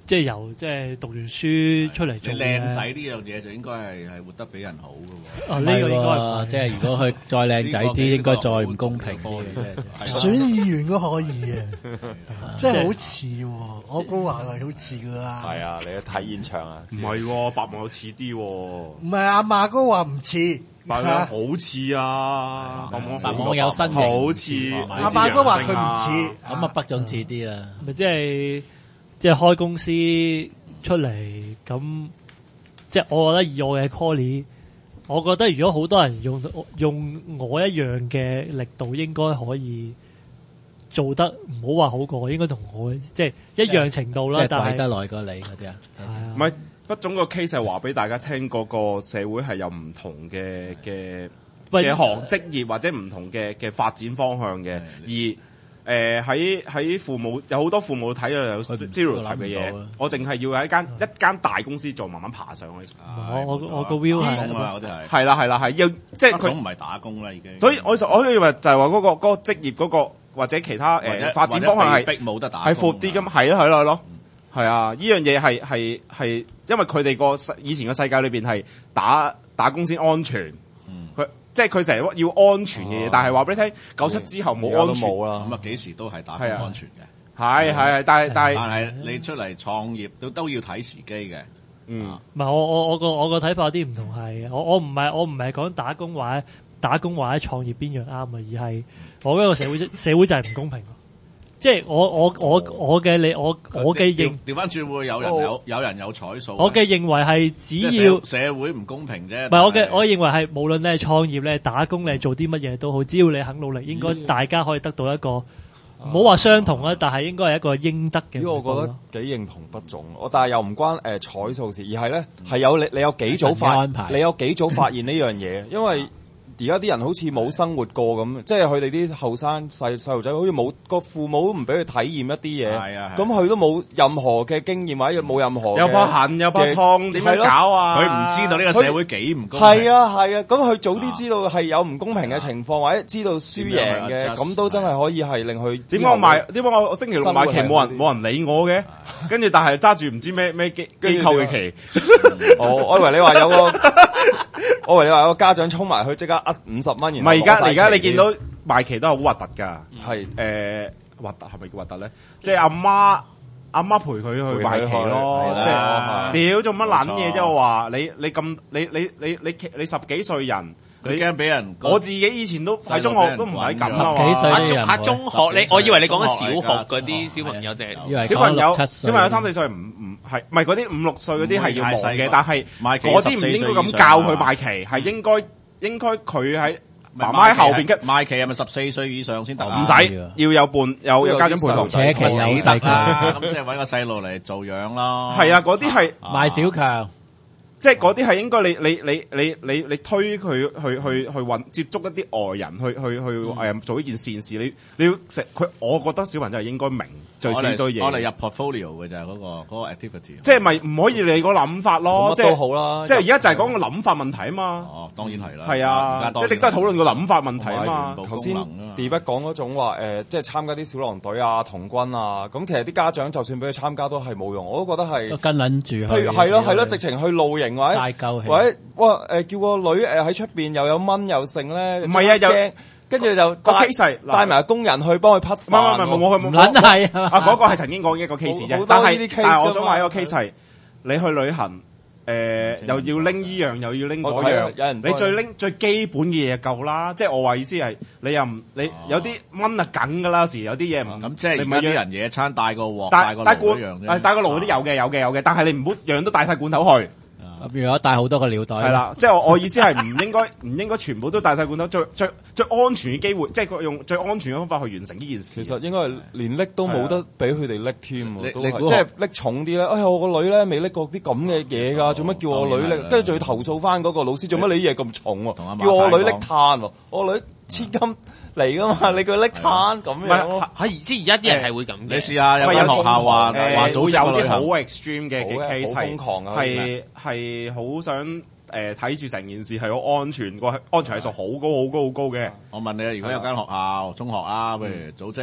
即係由即係讀完書出嚟做靚仔呢樣嘢就應該係活得比人好嘅喎。 哦，呢個應該即係如果佢再靚仔啲，應該再唔公平啲嘅。 選議員都可以嘅，即係好似喎，我估話係好似㗎啦。 係啊，你去睇現場啊？ 唔係喎，白網有似啲喎。 唔係阿馬哥話唔似， 白網好似啊， 白網有身形， 好似阿馬哥話佢唔似， 咁啊北總似啲啦。 咪即係開公司出嚟咁，即係我覺得以我嘅 call， 我覺得如果好多人用我一樣嘅力度，應該可以做得唔好話好過，應該同我即係一樣程度啦。 即係但係跪得耐過你嗰啲啊， 唔係不總個 case 係話俾大家聽，嗰個社會係有唔同嘅行職業或者唔同嘅發展方向嘅，而喺父母有好多父母睇到有 stereotype 嘅嘢，我淨係要喺一間大公司做，慢慢爬上去。 我個 view 係啦係要即係佢唔係打工啦已經。 所以我以為就係話嗰個職業嗰個或者其他發展方向係逼冇得打， 係闊啲咁，係咯。係啊，呢樣嘢係因為佢哋個以前個世界裏邊係打工先安全，即係佢成日要安全嘅嘢，但係話俾你聽，97之後冇安全啦， 咁啊幾時都係打工安全嘅。 係，但係你出嚟創業都要睇時機嘅。 唔係我個睇法有啲唔同係，我唔係講打工或者創業邊樣啱啊，而係我覺得個社會就係唔公平。即係我嘅認調翻轉會有人有彩數。 我嘅認為係只要社會唔公平啫。 唔係我認為係無論你係創業咧、打工你係做啲乜嘢都好，只要你肯努力，應該大家可以得到一個唔好話相同啦，但係應該係一個應得嘅。 呢個我覺得幾認同不總，但係又唔關彩數事，而係咧係有你有幾早發現呢樣嘢，因為。而家啲人好似冇生活過咁，即係佢哋啲後生細路仔，好似冇個父母都唔俾佢體驗一啲嘢，咁佢都冇任何嘅經驗或者冇任何有怕痕有怕痛，點樣搞啊？ 佢唔知道呢個社會幾唔公平。 係啊，咁佢早啲知道係有唔公平嘅情況，或者知道輸贏嘅，咁都真係可以係令佢點解我星期六買旗冇人理我嘅，跟住但係揸住唔知咩機構嘅旗， 我以為你話有個。我以為你話有個家長衝埋去即刻50蚊， 唔係而家你見到賣旗都係好核突㗎， 係核突係咪叫核突咧？即係阿媽陪佢去賣旗咯，即係屌做乜撚嘢啫？我話你10幾歲人， 你驚俾人？ 我自己以前都喺中學都唔係咁啊嘛。10幾歲嚇中學我以為你講緊小學嗰啲小朋友定係小朋友3、4歲唔係嗰啲5、6歲嗰啲係要忙嘅，但係嗰啲唔應該咁教佢賣旗，係應該佢喺媽媽喺後邊賣旗係咪14歲以上先得？ 唔使要有家長陪同， 扯旗有細啦，咁即係揾個細路嚟做樣咯。 係啊，嗰啲係賣小強。 即係嗰啲係應該你推佢去接觸一啲外人去做呢件善事，你要食佢，我覺得小朋友係應該明最少多嘢。 我哋入 portfolio 嘅就係嗰個 activity。 即係咪唔可以你個諗法咯？ 即係都好啦。 即係而家就係講個諗法問題啊嘛。 哦，當然係啦。 係啊，一定都係討論個諗法問題啊嘛。 頭先 Debut 講嗰種話即係參加啲小狼隊啊、童軍啊，咁其實啲家長就算俾佢參加都係冇用，我都覺得係跟撚住去。 係咯，直情去露營或者叫個女喺出邊又有蚊又剩咧， 唔係啊，又跟住就個 case 帶埋工人去幫佢匹飯。 唔撚係嗰個係曾經講一個 case 啫，但係我想話一個 case 係你去旅行又要拎依樣又要拎嗰樣，你最基本嘅嘢夠啦。即係我話意思係你有啲蚊啊梗㗎啦，時有啲嘢唔咁，即係而家啲人野餐帶個鑊帶個爐一樣啫， 帶個爐嗰啲有嘅，但係你唔好樣都帶晒罐頭去。 如果帶好多個尿袋， 係啦，即係我意思係唔應該全部都帶晒罐頭，最安全嘅機會，即係佢用最安全嘅方法去完成呢件事。 其實應該係連拎都冇得俾佢哋拎添，即係拎重啲咧。我個女咧未拎過啲咁嘅嘢㗎，做乜叫我女拎？跟住仲要投訴翻嗰個老師，做乜你啲嘢咁重喎？叫我女拎炭喎，我女千金嚟㗎嘛，你叫佢拎炭咁樣。 即係而家啲人係會咁嘅。 你試下有間學校話組織有啲好 extreme 嘅 case 好瘋狂啊， 係好想睇住成件事係好安全，個安全係數好高嘅。 我問你啊，如果有間學校中學啊，譬如組織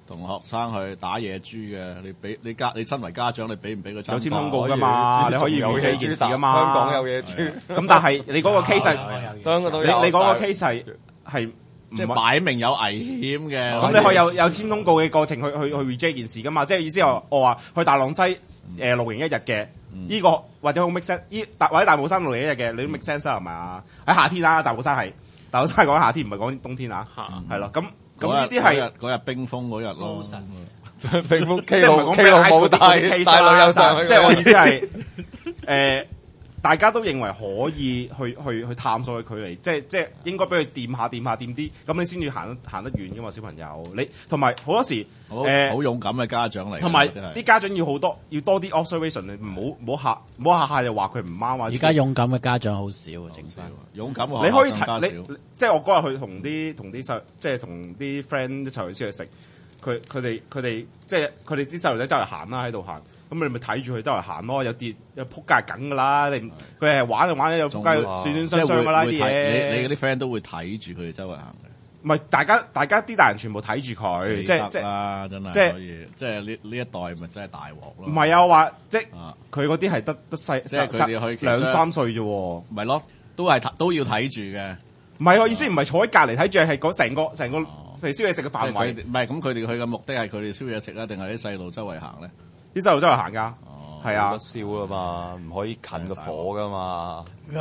同學生去打野豬嘅，你身為家長，你俾唔俾佢參加？ 有簽通告噶嘛？你可以有呢件事噶嘛？ 香港有野豬， 咁但係你嗰個 case 香港都有。 你講個 case 係即係擺明有危險嘅。 咁你可以有簽通告嘅過程去 reject 件事噶嘛？即係意思我話去大浪西露營1日嘅，呢個或者好 make sense，或者大帽山露營1日嘅，你都 make sense 係咪啊？喺夏天啦，大帽山係講夏天，唔係講冬天啊，係咯咁。咁呢啲係嗰日冰封嗰日咯， 冰封即係唔係講 K 冇帶女友上去，即係我意思係大家都認為可以去探索嘅距離，即係應該俾佢掂下啲，咁你先至行得遠噶嘛，小朋友。你同埋好多時好勇敢嘅家長嚟， 同埋啲家長要多啲 observation， 你唔好下下就話佢唔啱。 而家勇敢嘅家長好少，剩翻勇敢你可以睇即係我嗰日去同啲細，即係同啲 friend 一齊去食，佢哋即係佢哋啲細路仔周圍行啦，喺度行。咁你咪睇住佢周圍行咯，有撲街係梗噶啦，佢係玩就玩，有撲街酸酸傷傷噶啦啲嘢。 你嗰啲 friend 都會睇住佢哋周圍行嘅。 唔係大家啲大人全部睇住佢，即係真係可以，即係呢一代咪真係大鑊咯。 唔係啊，我話即係佢嗰啲係得細， 即係佢哋去 2-3歲啫喎。 咪咯，都要睇住嘅。 唔係我意思，唔係坐喺隔離睇住，係嗰成個譬如燒嘢食嘅範圍。 唔係咁，佢哋去嘅目的係佢哋燒嘢食啊，定係啲細路周圍行咧？ 啲細路周圍行㗎，係啊， 燒啊嘛，唔可以近個火㗎嘛。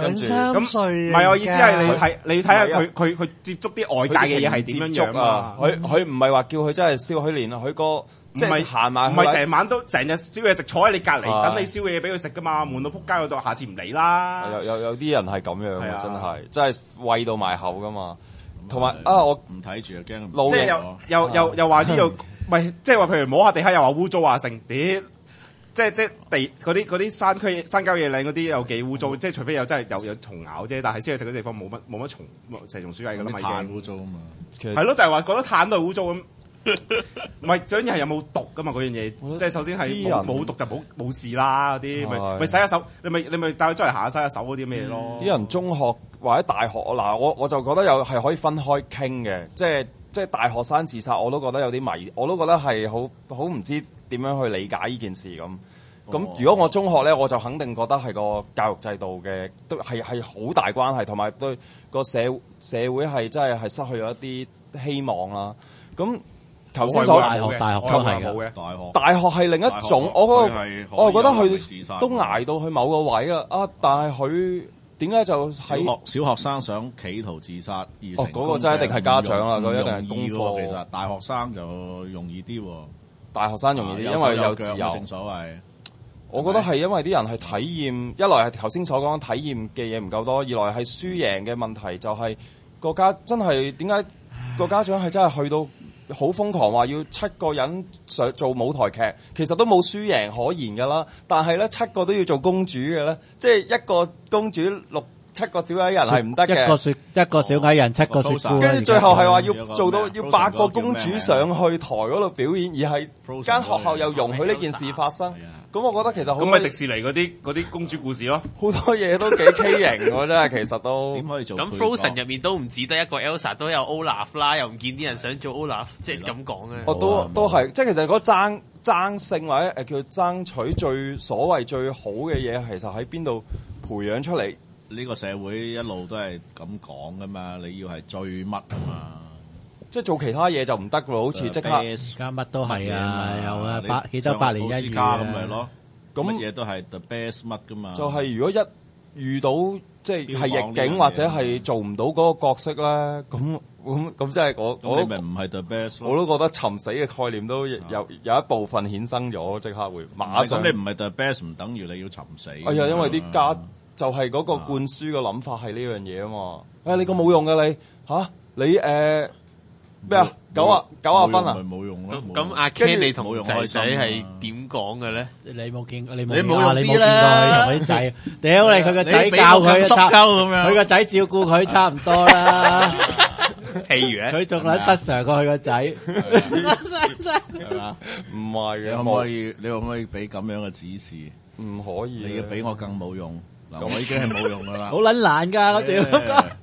2-3歲， 唔係我意思係你睇下佢接觸啲外界嘅嘢係點樣樣啊？ 佢唔係話叫佢真係燒，佢連佢個即係行埋， 唔係成晚都成日燒嘢食，坐喺你隔離等你燒嘢俾佢食㗎嘛，悶到撲街嗰度，下次唔嚟啦。 有啲人係咁樣嘅，真係餵到埋口㗎嘛。同埋我唔睇住又驚， 即係又話呢度，唔係即係話譬如摸下地下又話污糟啊剩，即係地嗰啲山郊野嶺嗰啲有幾污糟，即係除非有真係有蟲咬啫，但係燒嘢食嗰啲地方冇乜蟲，蛇蟲鼠蟻㗎啦嘛， 炭污糟啊嘛， 係咯，就係話覺得炭都係污糟咁。唔係最緊要係有冇毒噶嘛，嗰樣嘢，即係首先係冇毒就冇事啦，嗰啲咪洗下手，你咪帶佢出嚟行下洗下手嗰啲咩咯。 啲人中學或者大學嗱，我就覺得係可以分開傾嘅，即係大學生自殺我都覺得有啲迷，我都覺得係好唔知點樣去理解呢件事咁。咁如果我中學咧，我就肯定覺得係個教育制度嘅都係好大關係，同埋對個社會係真係失去咗一啲希望啦。咁頭先所大學都係嘅， 大學係另一種，我覺得佢都捱到去某個位啦。但係佢點解就喺小學生想企圖自殺而成功？ 嗰個真係一定係家長啦，嗰一定係功課。 其實大學生就容易啲， 大學生容易啲，因為有自由。 正所謂， 我覺得係因為啲人係體驗，一來係頭先所講體驗嘅嘢唔夠多，二來係輸贏嘅問題，就係個家真係點解個家長係真係去到好瘋狂話要7個人上做舞台劇，其實都冇輸贏可言㗎啦。但係咧7個都要做公主嘅咧，即係一個公主7個小矮人係唔得嘅。 一個小矮人7個雪姑， 跟住最後係話要做到要8個公主上去台嗰度表演，而係間學校又容許呢件事發生。咁我覺得其實咁咪迪士尼嗰啲公主故事咯， 好多嘢都幾畸形喎，真係其實都點可以做？ 咁 Frozen 入面都唔止得一個 Elsa， 都有 Olaf 啦，又唔見啲人想做 Olaf， 即係咁講嘅。 我都係，即係其實嗰爭勝或者叫爭取所謂最好嘅嘢，其實喺邊度培養出嚟？ 呢個社會一路都係咁講噶嘛，你要係最乜啊嘛？ 即係做其他嘢就唔得咯，好似即刻而家乜都係啊，有啊，幾多百年一遇咁咪咯，咁乜嘢都係 the best 乜噶嘛？ 就係如果一遇到即係逆境或者係做唔到嗰個角色咧，咁即係我你咪唔係 the best 我都覺得尋死嘅概念都有一部分衍生咗，即刻會馬上。 咁你唔係 the best 唔等於你要尋死。 哎呀，因為啲家就係嗰個灌輸嘅諗法係呢樣嘢啊嘛。你個冇用㗎你嚇你咩啊？90分啊？ 冇用咯。 咁阿 Ken 你同仔仔係點講嘅咧？ 你冇見過你冇用見過佢同佢啲仔？屌你佢個仔教佢濕鳩咁樣， 佢個仔照顧佢差唔多啦。 譬如咧， 佢仲撚失常過佢個仔， 係嘛？ 唔係嘅， 你可唔可以俾咁樣嘅指示？ 唔可以， 你要俾我更冇用。嗱，我已經係冇用噶啦， 好撚難㗎嗰條。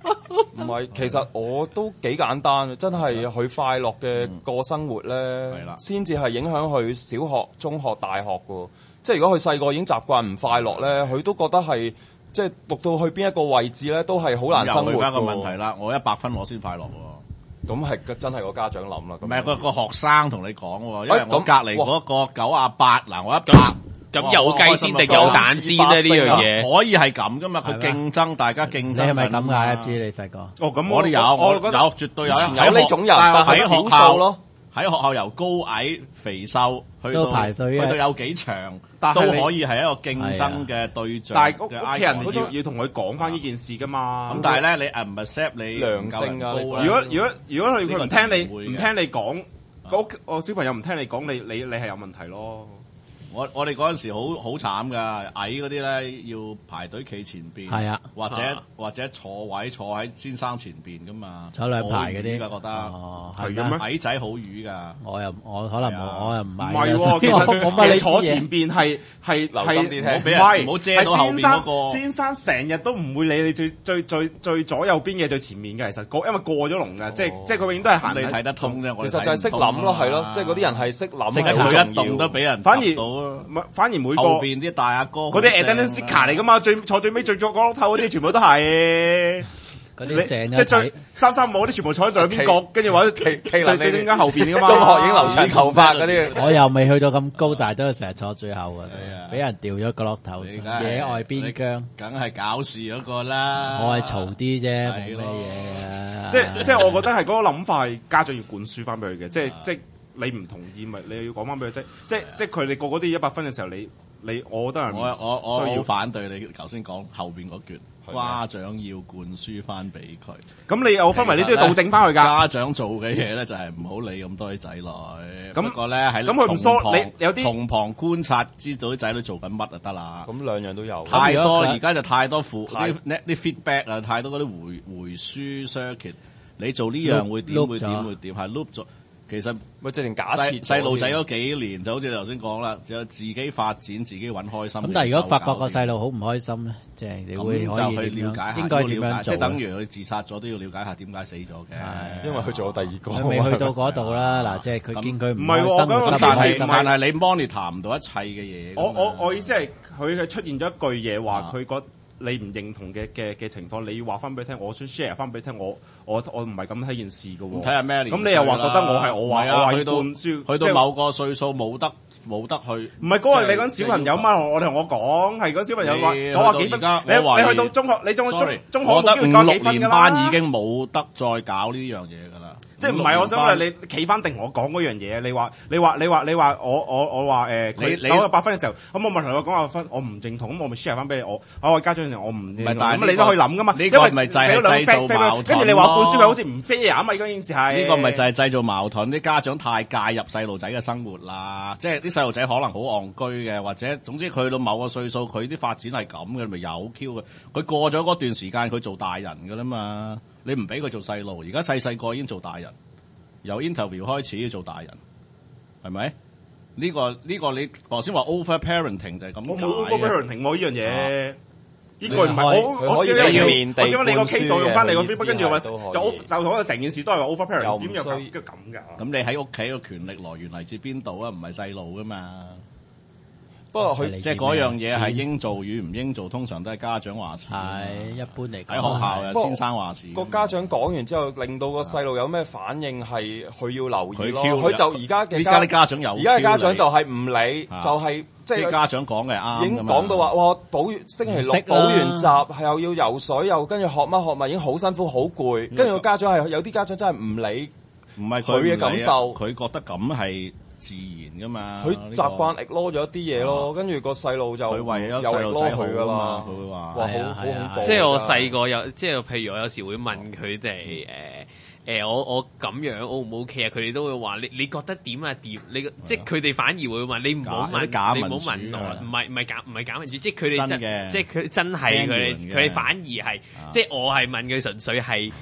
唔係，其實我都幾簡單，真係佢快樂嘅過生活咧，先至係影響佢小學、中學、大學㗎。即係如果佢細個已經習慣唔快樂咧，佢都覺得係即係讀到去邊一個位置咧，都係好難生活。 又去返個問題啦，我100分我先快樂喎。 咁係真係個家長諗啦。 唔係個學生同你講喎，因為我隔離嗰個98嗱，我100。 咁有雞先定有蛋先咧？呢樣嘢可以係咁噶嘛？佢競爭，大家競爭。 你係咪咁㗎？知你細個？ 哦，咁我哋有，我有絕對有呢種人，但係少數咯。 喺學校由高矮肥瘦去到排隊， 去到有幾長，都可以係一個競爭嘅對象。 但係屋企人要同佢講翻呢件事噶嘛。 咁但係咧，你唔 accept 你良性啊？ 如果佢唔聽你講，個小朋友唔聽你講，你係有問題咯。 我哋嗰陣時好慘㗎，矮嗰啲咧要排隊企前邊， 係啊， 或者坐喺先生前邊㗎嘛， 坐兩排嗰啲， 覺得係咁咩？ 矮仔好瘀㗎， 我可能我又唔係。 唔係喎，其實你坐前邊係留心啲聽， 唔好遮到後邊嗰個。 先生成日都唔會理你最左右邊嘅最前面嘅，其實因為過咗龍㗎，即係佢永遠都係行。 你睇得通啫， 其實就係識諗咯，係咯，即係嗰啲人係識諗， 佢一動都俾人反而。反而每個後邊啲大阿哥， 嗰啲 attention seeker 嚟噶嘛，坐最尾最角落頭嗰啲，全部都係嗰啲正即係最335嗰啲，全部坐喺最邊角，跟住或者最中間後邊噶嘛。 中學已經留長頭髮嗰啲， 我又未去到咁高，但係都成日坐最後嘅，俾人掉咗角落頭，野外邊疆， 梗係搞事嗰個啦。 我係嘈啲啫，冇咩嘢啊。 即係我覺得係嗰個諗法係家長要灌輸翻俾佢嘅，即係。你唔同意咪你要講翻俾佢知，即係佢哋個個都要100分嘅時候，我覺得係我要反對你頭先講後邊嗰橛，家長要灌輸翻俾佢。 咁你有分為你都要導正翻佢㗎。 家長做嘅嘢咧就係唔好理咁多啲仔女。不過咧喺咁佢唔疏，你有啲從旁觀察，知道啲仔女做緊乜就得啦。 咁兩樣都有。 太多而家就太多啲 feedback 啊，太多嗰啲回輸 circuit。你做呢樣會點會點係 loop 咗。其實咪直情假設細路仔嗰幾年就好似你頭先講啦，只有自己發展，自己揾開心。 咁但係如果發覺個細路好唔開心咧，即係你會可以去了解下， 應該點樣做？ 即係等於佢自殺咗都要了解下點解死咗嘅。 因為佢做咗第二個， 佢未去到嗰度啦。嗱，即係佢見佢唔係喎， 但係你 monitor 唔到一切嘅嘢。 我意思係佢出現咗一句嘢話佢覺你唔認同嘅情況，你要話翻俾佢聽，我想 share 翻俾佢聽，我唔係咁睇件事嘅喎。 睇下咩年？ 咁你又話覺得我話去到某個歲數冇得去。 唔係嗰個你講小朋友嘛？我同我講係嗰小朋友話90幾分。你去到中學，你中學我覺得5、6年班已經冇得再搞呢樣嘢㗎啦。 即係唔係？我想問你企翻定我講嗰樣嘢？你話我話你100分嘅時候，咁我問同我講100分，我唔認同，咁我咪 share 翻俾你。我家長我唔認同，咁你都可以諗噶嘛？ 呢個咪就係製造矛盾。 跟住你話灌輸佢好似唔 fair 啊嘛？嗰件事係呢個咪就係製造矛盾。啲家長太介入細路仔嘅生活啦，即係啲細路仔可能好戇居嘅，或者總之佢去到某個歲數，佢啲發展係咁嘅，咪有 Q 嘅。佢過咗嗰段時間，佢做大人㗎啦嘛。你唔俾佢做細路，而家細個已經做大人。由 interview 開始要做大人，係咪？呢個你頭先話 over parenting 就係咁。 我冇 over parenting 喎呢樣嘢，呢句唔係我只係你個 case 我用翻你個 feedback，跟住話就可能成件事都係話 over parenting，點又咁㗎？ 咁你喺屋企個權力來源嚟自邊度啊？唔係細路㗎嘛。不過佢即係嗰樣嘢係應做與唔應做，通常都係家長話事。 係一般嚟講， 喺學校有先生話事。 個家長講完之後，令到個細路有咩反應係佢要留意咯。佢就而家啲家長有，而家嘅家長就係唔理，就係即係家長講嘅啱。已經講到話，哇！星期六補完習，係又要游水，又跟住學乜，已經好辛苦好攰。跟住個家長係有啲家長真係唔理，唔係佢嘅感受，佢覺得咁係自然噶嘛，佢習慣ignore咗一啲嘢咯，跟住個細路就佢為咗細路仔佢噶嘛，佢會話哇好恐怖。即係我細個有，即係譬如我有時會問佢哋我咁樣 O 唔 OK 啊？佢哋都會話你覺得點啊？點你即係佢哋反而會問你唔好問，你唔好問我，唔係假民主，即係佢哋真嘅，即係佢真係佢哋反而係即係我係問佢純粹係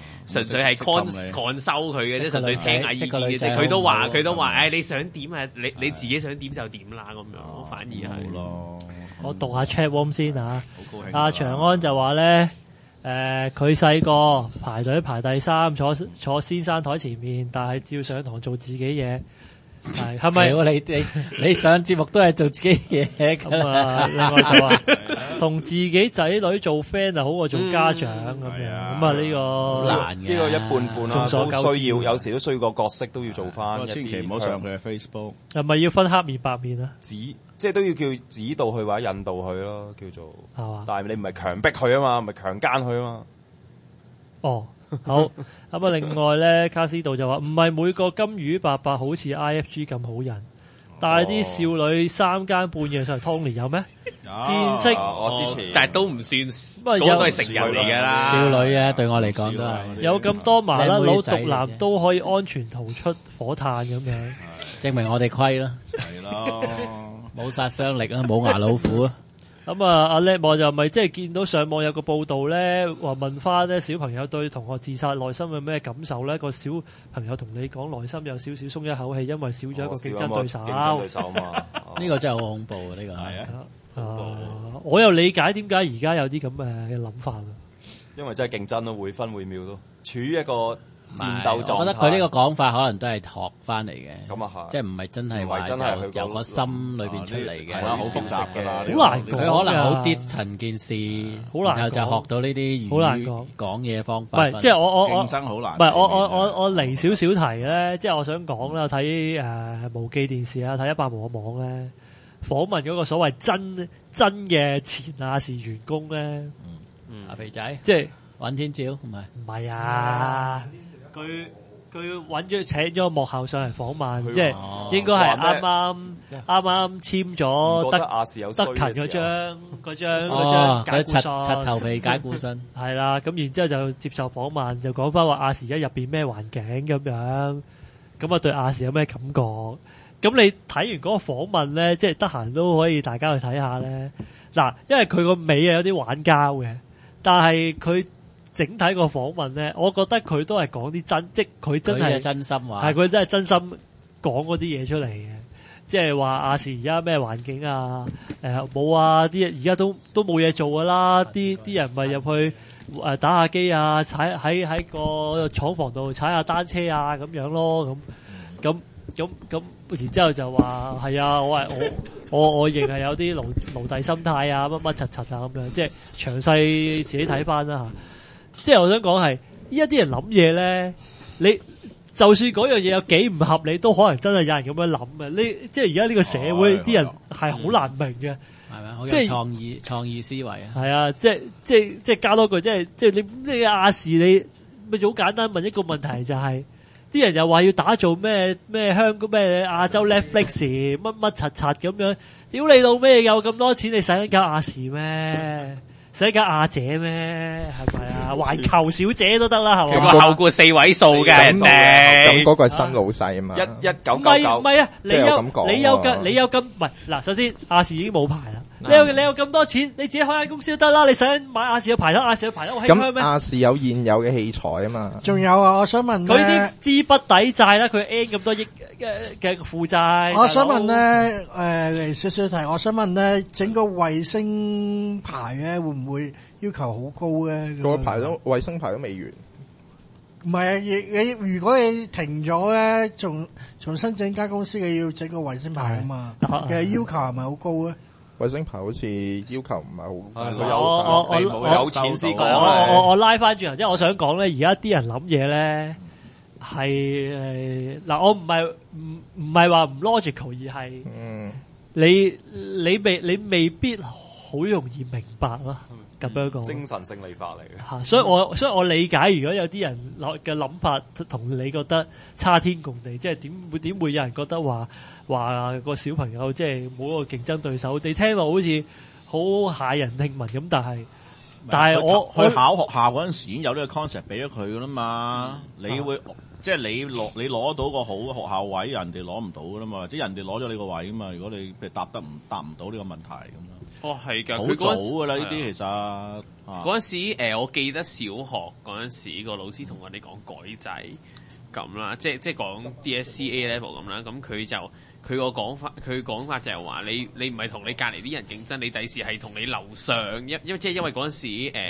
con 收佢嘅啫，純粹聽下意見嘅啫。佢都話誒你想點啊？你自己想點就點啦咁樣，反而係咯。 我讀下 chat room 先嚇。阿長安就話咧。 佢細個排隊排第3，坐先生台前面，但係照上堂做自己嘢。係咪？你上節目都係做自己嘢咁啊？另外就話同自己仔女做 friend 就好過做家長咁樣。咁啊呢個難嘅，呢個一半半啦，都需要有時都需要個角色都要做翻。 千祈唔好上佢嘅 Facebook。 係咪要分黑面白面啊？ 即係都要叫指導佢或者引導佢咯，叫做係嘛？ 但係你唔係強迫佢啊嘛，唔係強姦佢啊嘛。 哦。好咁啊！另外咧，卡斯道就話唔係每個金魚伯伯好似 IFG 咁好人，但係啲少女3更半夜上嚟 Tony 有咩？見識我支持， 但係都唔算，嗰個都係成人嚟㗎啦。 少女啊，對我嚟講都係有咁多麻甩佬毒男都可以安全逃出火炭咁樣， 證明我哋虧啦。 係咯， 冇殺傷力啊，冇牙老虎啊。 咁啊，阿叻望就咪即係見到上網有個報道咧，話問翻咧小朋友對同學自殺內心有咩感受咧？個小朋友同你講內心有少少鬆一口氣，因為少咗一個競爭對手。 競爭對手嘛， 呢個真係好恐怖啊！呢個係我又理解點解而家有啲咁嘅諗法啊。 因為真係競爭咯，會分會秒咯，處於一個戰鬥狀態。 我覺得佢呢個講法可能都係學翻嚟嘅， 咁啊係， 即係唔係真係話由個心裏邊出嚟嘅， 係啦，好複雜㗎啦， 好難講。 佢可能好 distant 件事， 好難， 然後就學到呢啲好難講講嘢方法。 唔係，即係我競爭好難。 唔係我離少少題咧，即係我想講啦，睇無記電視啊，睇100毛嘅網咧，訪問嗰個所謂真嘅前亞視員工咧， 阿肥仔， 即係尹天照唔係啊？佢請咗個幕後上嚟訪問，即係應該係啱簽咗德勤嗰張解僱信， 柒頭皮解僱信係啦。咁然之後就接受訪問，就講翻話亞視而家入邊咩環境咁樣，咁啊對亞視有咩感覺？咁你睇完嗰個訪問咧，即係得閒都可以大家去睇下咧。嗱，因為佢個尾有啲玩膠嘅，但係佢整體個訪問咧，我覺得佢都係講啲真，即係佢真係真心話， 係佢真係真心講嗰啲嘢出嚟嘅。即係話亞視而家咩環境啊？冇啊！啲而家都冇嘢做噶啦，啲人咪入去打下機啊，踩喺個廠房度踩下單車啊咁樣咯，咁，然之後就話係啊，我認係有啲奴隸心態啊，乜乜柒柒啊咁樣，即係詳細自己睇翻啦嚇。即係我想講係依家啲人諗嘢咧，你就算嗰樣嘢有幾唔合理，都可能真係有人咁樣諗嘅。即係而家呢個社會啲人係好難明嘅，係咪？好有創意思維啊！係啊，即係加多句，即係你亞視你咪好簡單問一個問題就係。啲人又話要打造咩香港咩亞洲 Netflix 乜乜柒柒咁樣，屌你老咩有咁多錢你使緊搞亞視咩？使緊亞姐咩？係咪啊？環球小姐都得啦，係嘛？ 佢個後顧4位數嘅人哋， 咁嗰個係新老細啊嘛。 1999 唔係啊！你有咁唔係嗱，首先亞視已經冇牌啦。你有咁多錢，你自己開間公司都得啦。你使買亞視嘅牌頭，亞視嘅牌頭好輕香咩？ 咁亞視有現有嘅器材啊嘛。 仲有啊，我想問佢啲資不抵債啦，佢 N 咁多億嘅負債。 我想問咧，嚟少少題，我想問咧，整個衛星牌咧會唔會要求好高咧？ 個牌都衛星牌都未完。 唔係啊，你如果你停咗咧，重新整間公司，你要整個衛星牌啊嘛。其實要求係咪好高咧？ 衛星牌好似要求唔係好， 有錢先講。 我拉翻轉頭，即係我想講咧，而家啲人諗嘢咧係嗱，我唔係話唔 logical， 而係你未必好容易明白咯。咁樣講精神勝利法嚟嘅。 所以我理解，如果有啲人嘅諗法同你覺得差天共地，即係點會有人覺得話個小朋友即係冇個競爭對手？你聽落好似好駭人聽聞咁，但係我去考學校嗰陣時已經有呢個 concept 俾咗佢噶啦嘛。你會即係你攞到個好學校位，人哋攞唔到噶啦嘛，即係人哋攞咗你個位啊嘛。如果你譬如答唔到呢個問題咁樣。 哦，係㗎， 好早噶啦呢啲其實。 嗰陣時我記得小學嗰陣時個老師同我哋講改制咁啦，即係講 DSE A level 咁啦。咁佢個講法就係話你唔係同你隔離啲人競爭，你第時係同你樓上，因為嗰陣時低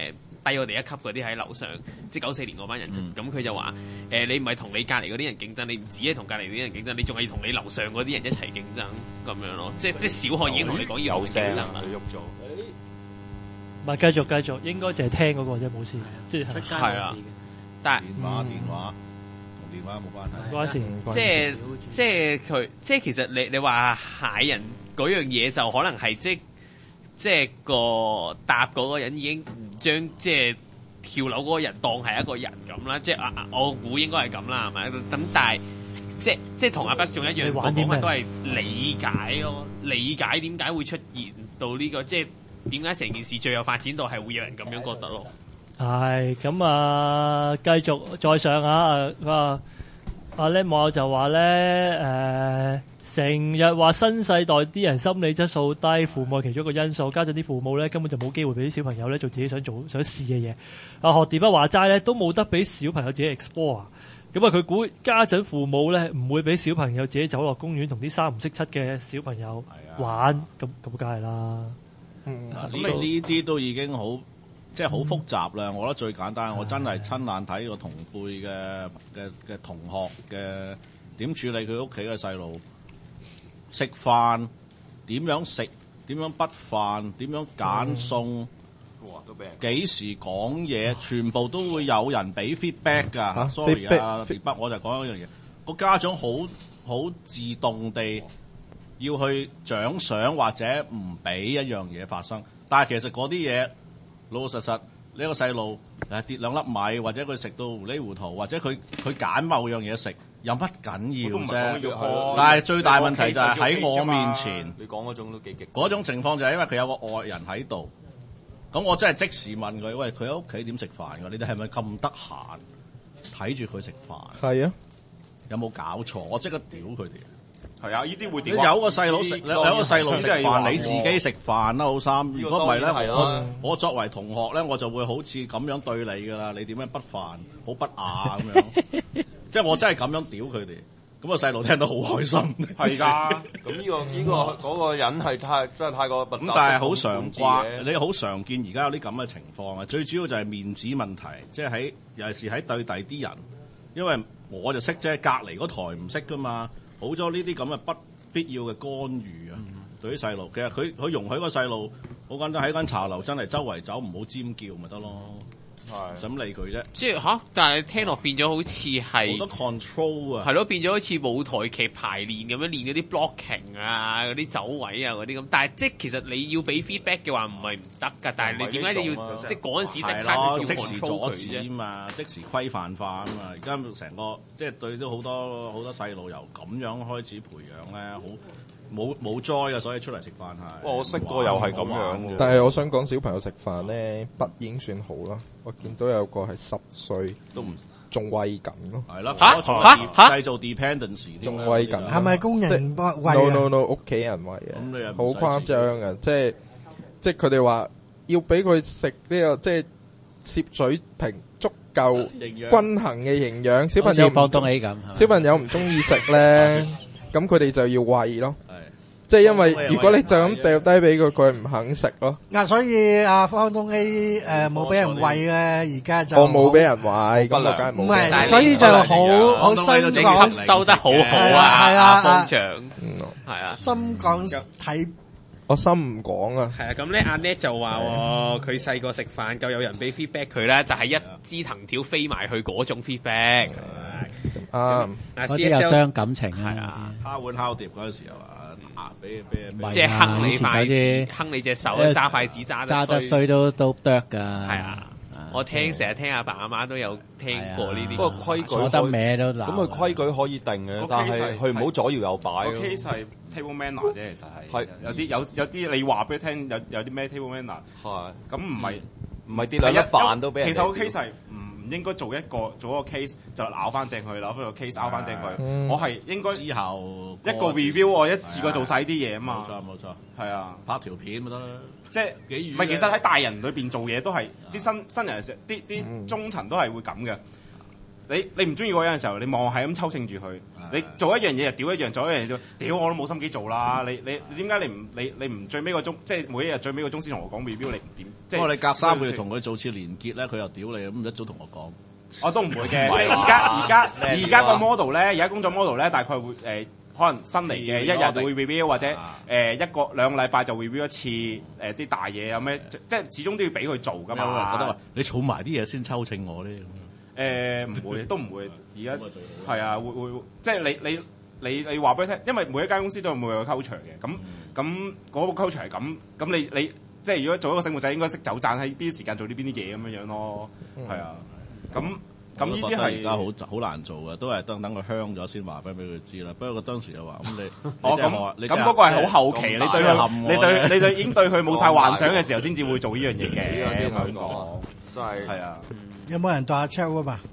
低我哋一級嗰啲喺樓上，即係94年嗰班人。咁佢就話你唔係同你隔離嗰啲人競爭，你唔止係同隔離嗰啲人競爭，你仲係同你樓上嗰啲人一齊競爭咁樣咯。即小學已經同你講要有競爭啦。喐咗。 唔係繼續，應該淨係聽嗰個啫，冇事。即係出街冇事嘅。但係電話同電話冇關係。 關事。 即係佢，即係其實你話蟹人嗰樣嘢就可能係即係個搭嗰個人已經唔將即係跳樓嗰個人當係一個人咁啦。即係我估應該係咁啦，係咪？咁但係即係同阿北仲一樣，講法都係理解咯，理解點解會出現到呢個即係。點解成件事最後發展到係會有人咁樣覺得咯？ 係咁啊，繼續再上啊！阿叻網友就話咧，成日話新世代啲人心理質素低，父母其中一個因素，加上啲父母咧根本就冇機會俾啲小朋友咧做自己想試嘅嘢。學電筆話齋咧都冇得俾小朋友自己 explore。咁啊，佢估家陣父母咧唔會俾小朋友自己走落公園同啲三唔識七嘅小朋友玩，咁梗係啦。 呢啲都已經好，即係好複雜啦。我覺得最簡單，我真係親眼睇個同輩嘅同學嘅點處理佢屋企嘅細路食飯，點樣食，點樣筆飯，點樣揀餸，幾時講嘢，全部都會有人俾 feedback 㗎。Sorry 啊，迪北，我就講一樣嘢，個家長好自動地要去獎賞或者唔俾一樣嘢發生，但係其實嗰啲嘢老老實實，呢個細路跌兩粒米，或者佢食到糊裡糊塗，或者佢揀某樣嘢食，有乜緊要啫？但係最大問題就係喺我面前， 你講嗰種都幾極。 嗰種情況就係因為佢有個外人喺度，咁我真係即時問佢：喂，佢喺屋企點食飯㗎？你哋係咪咁得閒睇住佢食飯？ 係啊， 有冇搞錯？我即刻屌佢哋。 係啊，呢啲會點？ 有個細佬食，有個細路食飯，你自己食飯啦，好心。如果唔係咧，我作為同學咧，我就會好似咁樣對你噶啦。你點樣不飯，好不雅咁樣。即係我真係咁樣屌佢哋，咁個細路聽到好開心。 係㗎。 咁呢個嗰個人係真係太過咁，但係好常掛，你好常見而家有啲咁嘅情況啊。最主要就係面子問題，即係尤其是喺對第啲人，因為我就識啫，隔離嗰台唔識噶嘛。好咗呢啲咁嘅不必要嘅干預啊，對於細路，其實佢容許個細路好簡單喺間茶樓真係周圍走，唔好尖叫咪得咯，使乜理佢啫？ 即係但係聽落變咗好似係好多 control 啊， 係咯，變咗好似舞台劇排練咁樣練嗰啲 blocking 啊，嗰啲走位啊嗰啲咁。但係即係其實你要俾 feedback 嘅話唔係唔得㗎，但係你點解你要即係嗰陣時即刻即時阻止啊嘛，即時規範化啊嘛。而家成個即係對咗好多細路由咁樣開始培養咧，好冇 joy 啊，所以出嚟食飯係。 我識過又係咁樣， 但係我想講小朋友食飯咧，不已經算好啦。我見到有個係10歲都唔仲餵緊咯。 係啦，製造 dependency 仲餵緊， 係咪工人餵 ？No，屋企人餵嘅，好誇張啊！即係佢哋話要俾佢食呢個即係攝水平足夠均衡嘅營養。小朋友放東起咁， 小朋友唔中意食咧，咁佢哋就要餵咯。即係因為如果你就咁掉低俾佢，佢唔肯食咯。 所以方東基冇俾人餵咧，而家就我冇俾人餵，咁我梗係冇。 唔係，所以就好深講吸收得好好啊， 係啊， 方丈係啊， 深講睇。 我心唔講啊。 係啊，咁咧阿 Net 就話佢細個食飯夠有人俾 feedback 佢咧，就係一支藤條飛埋去嗰種 feedback。 嗰啲有傷感情係啊， 敲碗敲碟嗰陣時候啊，俾即係哼你筷子，哼你隻手，揸筷子揸得衰都剁㗎。 係啊，我成日聽阿爸阿媽都有聽過呢啲。 不過規矩坐得歪都鬧。 咁佢規矩可以定嘅，但係佢唔好左搖右擺。 個 case 係 table manner 啫，其實係有啲你話俾佢聽有啲咩 table manner 係咁唔係跌兩粒飯都俾人。其實個 case 係唔應該做一個 case 就拗翻正佢，扭翻個 case 拗翻正佢。我係應該之後一個 review 我一次過做晒啲嘢啊嘛。 冇錯， 係啊， 拍條片咪得啦。 即係唔係？其實喺大人裏邊做嘢都係啲新人啲中層都係會咁嘅。 你唔中意嗰樣嘅時候，你望係咁抽秤住佢，你做一樣嘢就屌一樣，做一樣嘢就屌我都冇心機做啦。你點解你唔最尾個鐘，即係每一日最尾個鐘先同我講 review 你唔點？即係你隔3個月同佢做次連結咧，佢又屌你，咁一早同我講。 我都唔會嘅，而家個 model 咧，而家工作 model 咧，大概會可能新嚟嘅一日會 review 或者2個禮拜就 review 一次啲大嘢有咩，即係始終都要俾佢做㗎嘛。 覺得話你儲埋啲嘢先抽秤我咧。 唔會，都唔會。而家係啊，會即係你話俾佢聽，因為每一間公司都有每個 culture 嘅，咁嗰個 culture 係咁你即係如果做一個醒目仔，應該識走盞喺邊啲時間做啲邊啲嘢咁樣咯。係啊，咁呢啲係而家好難做嘅，都係等佢香咗先話俾佢知啦。不過當時又話咁你咁嗰個係好後期，你對已經對佢冇晒幻想嘅時候，先至會做呢樣嘢嘅。 呢個先咁講，真係啊。 有冇人代下 check 啊嘛？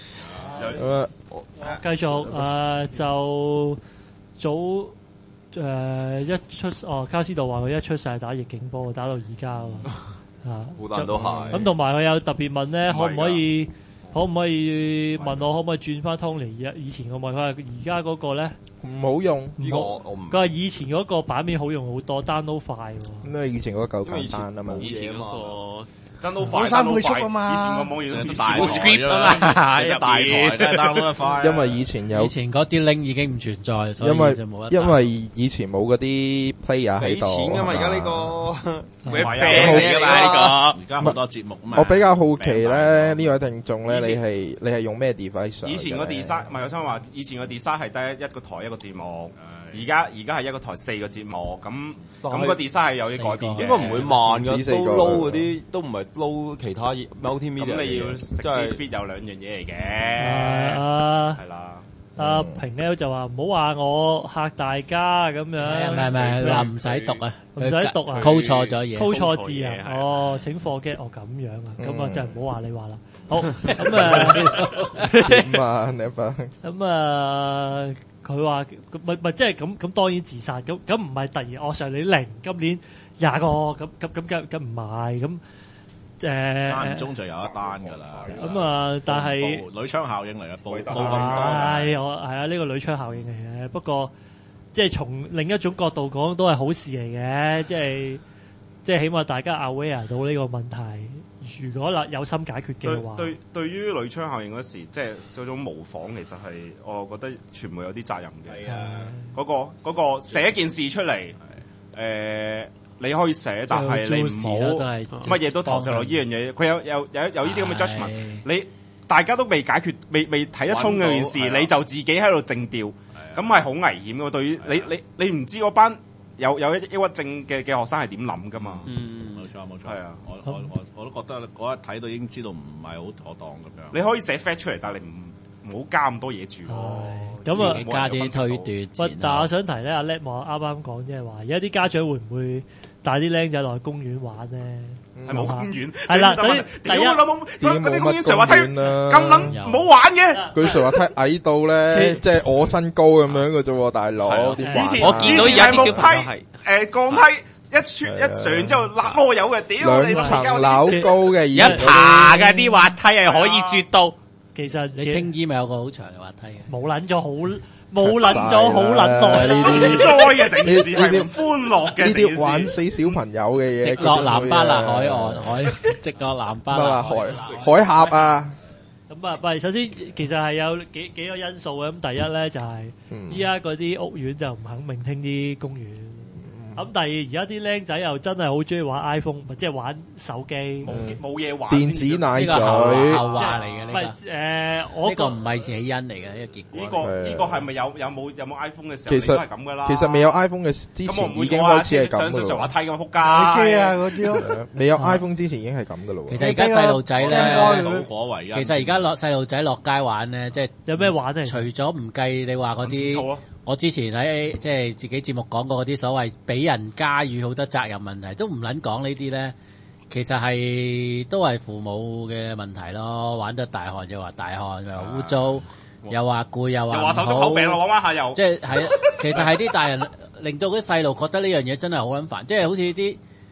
繼續就早一出卡斯道話佢一出世打逆境波，打到而家啊嘛。 好多人都係。 咁同埋佢有特別問咧，可唔可以問我可唔可以轉翻通嚟以前個問？佢話而家嗰個咧唔好用， 呢個我唔。 佢話以前嗰個版面好用好多 ，download 快喎。 因為以前嗰個夠簡單啊嘛。 以前嗰個。 download 快 3倍速啊嘛， 以前個網頁大台啊嘛，一大台梗係 download 得快。 因為以前嗰啲 link 已經唔存在，所以就冇得。 因為以前冇嗰啲 player 喺度。 俾錢㗎嘛，而家呢個唔係啊，而家好多節目啊嘛。 我比較好奇咧，呢位聽眾咧，你係用咩 device？ 以前個 design 唔係有親話，以前個 design 係得一個台一個節目。而家係一個台4個節目，咁個 design 係有啲改變嘅， 應該唔會慢嘅，都撈嗰啲都唔係撈其他 multimedia。咁你要食啲 fit 有兩樣嘢嚟嘅，係啦。 阿平咧就話唔好話我嚇大家咁樣， 唔係話唔使讀啊， 唔使讀啊 ，call 錯咗嘢 ，call 錯字啊，哦，請貨嘅，咁樣啊，咁啊真係唔好話你話啦。好咁啊，咁啊。佢話咪即係咁當然自殺咁唔係突然我上年0今年20個咁唔係咁間唔中就有一單㗎啦。 咁啊，但係鋁窗效應嚟嘅，報咁多。 係啊，呢個鋁窗效應嚟嘅。不過即係從另一種角度講，都係好事嚟嘅。即係起碼大家 aware 到呢個問題。如果有心解決嘅話， 對於鋁窗效應嗰時，即係嗰種模仿，其實係我覺得傳媒有啲責任嘅。係啊，嗰個寫一件事出嚟，你可以寫，但係你唔好乜嘢都投射落呢樣嘢。佢有呢啲咁嘅 judgment，你大家都未解決、未睇得通嘅件事，你就自己喺度定調，咁係好危險嘅。對於你唔知嗰班有抑鬱症嘅學生係點諗噶嘛？ 冇錯，係啊！我都覺得嗰一睇到已經知道唔係好妥當咁樣。你可以寫 fact 出嚟，但係你唔好加咁多嘢住咯。 咁啊， 加啲推斷。 但係我想提咧，阿叻我啱啱講即係話，而家啲家長會唔會帶啲僆仔落去公園玩咧？ 係冇公園， 係啦，所以第一嗰啲公園成滑梯咁撚唔好玩嘅。 佢成滑梯矮到咧，即係我身高咁樣嘅啫喎，大佬。 以前我見到而家啲小朋友係鋼梯。一上之後揦囉柚嘅，屌 2層樓高嘅， 一爬嘅啲滑梯係可以絕到。 其實你青衣咪有個好長嘅滑梯嘅， 冇撚咗好撚耐呢啲災嘅城市係唔歡樂嘅， 呢啲玩死小朋友嘅嘢。 直落南巴勒海岸，直落南巴勒海峽啊！ 咁啊，首先其實係有幾個因素嘅。咁第一咧就係依家嗰啲屋苑就唔肯明聽啲公園。咁第二，而家啲僆仔又真係好中意玩 iPhone，即係玩手機， 冇嘢玩。 電子奶嘴後話嚟嘅呢個， 呢個唔係起因嚟嘅呢個結果。 呢個係咪有冇 iPhone 嘅時候應該係咁噶啦？ 其實未有 iPhone 嘅之前已經開始係咁噶啦。 上滑梯咁撲街啊嗰啲， 未有 iPhone 之前已經係咁噶啦。 其實而家細路仔咧， 其實而家細路仔落街玩咧，即係有咩玩咧？ 除咗唔計你話嗰啲。我之前喺即係自己節目講過嗰啲所謂俾人加予好多責任問題，都唔撚講呢啲咧，其實都係父母嘅問題咯。玩得大汗就話大汗，又污糟，又話攰，又話手足口病咯，玩下又即係其實係啲大人令到啲細路覺得呢樣嘢真係好撚煩，即係好似啲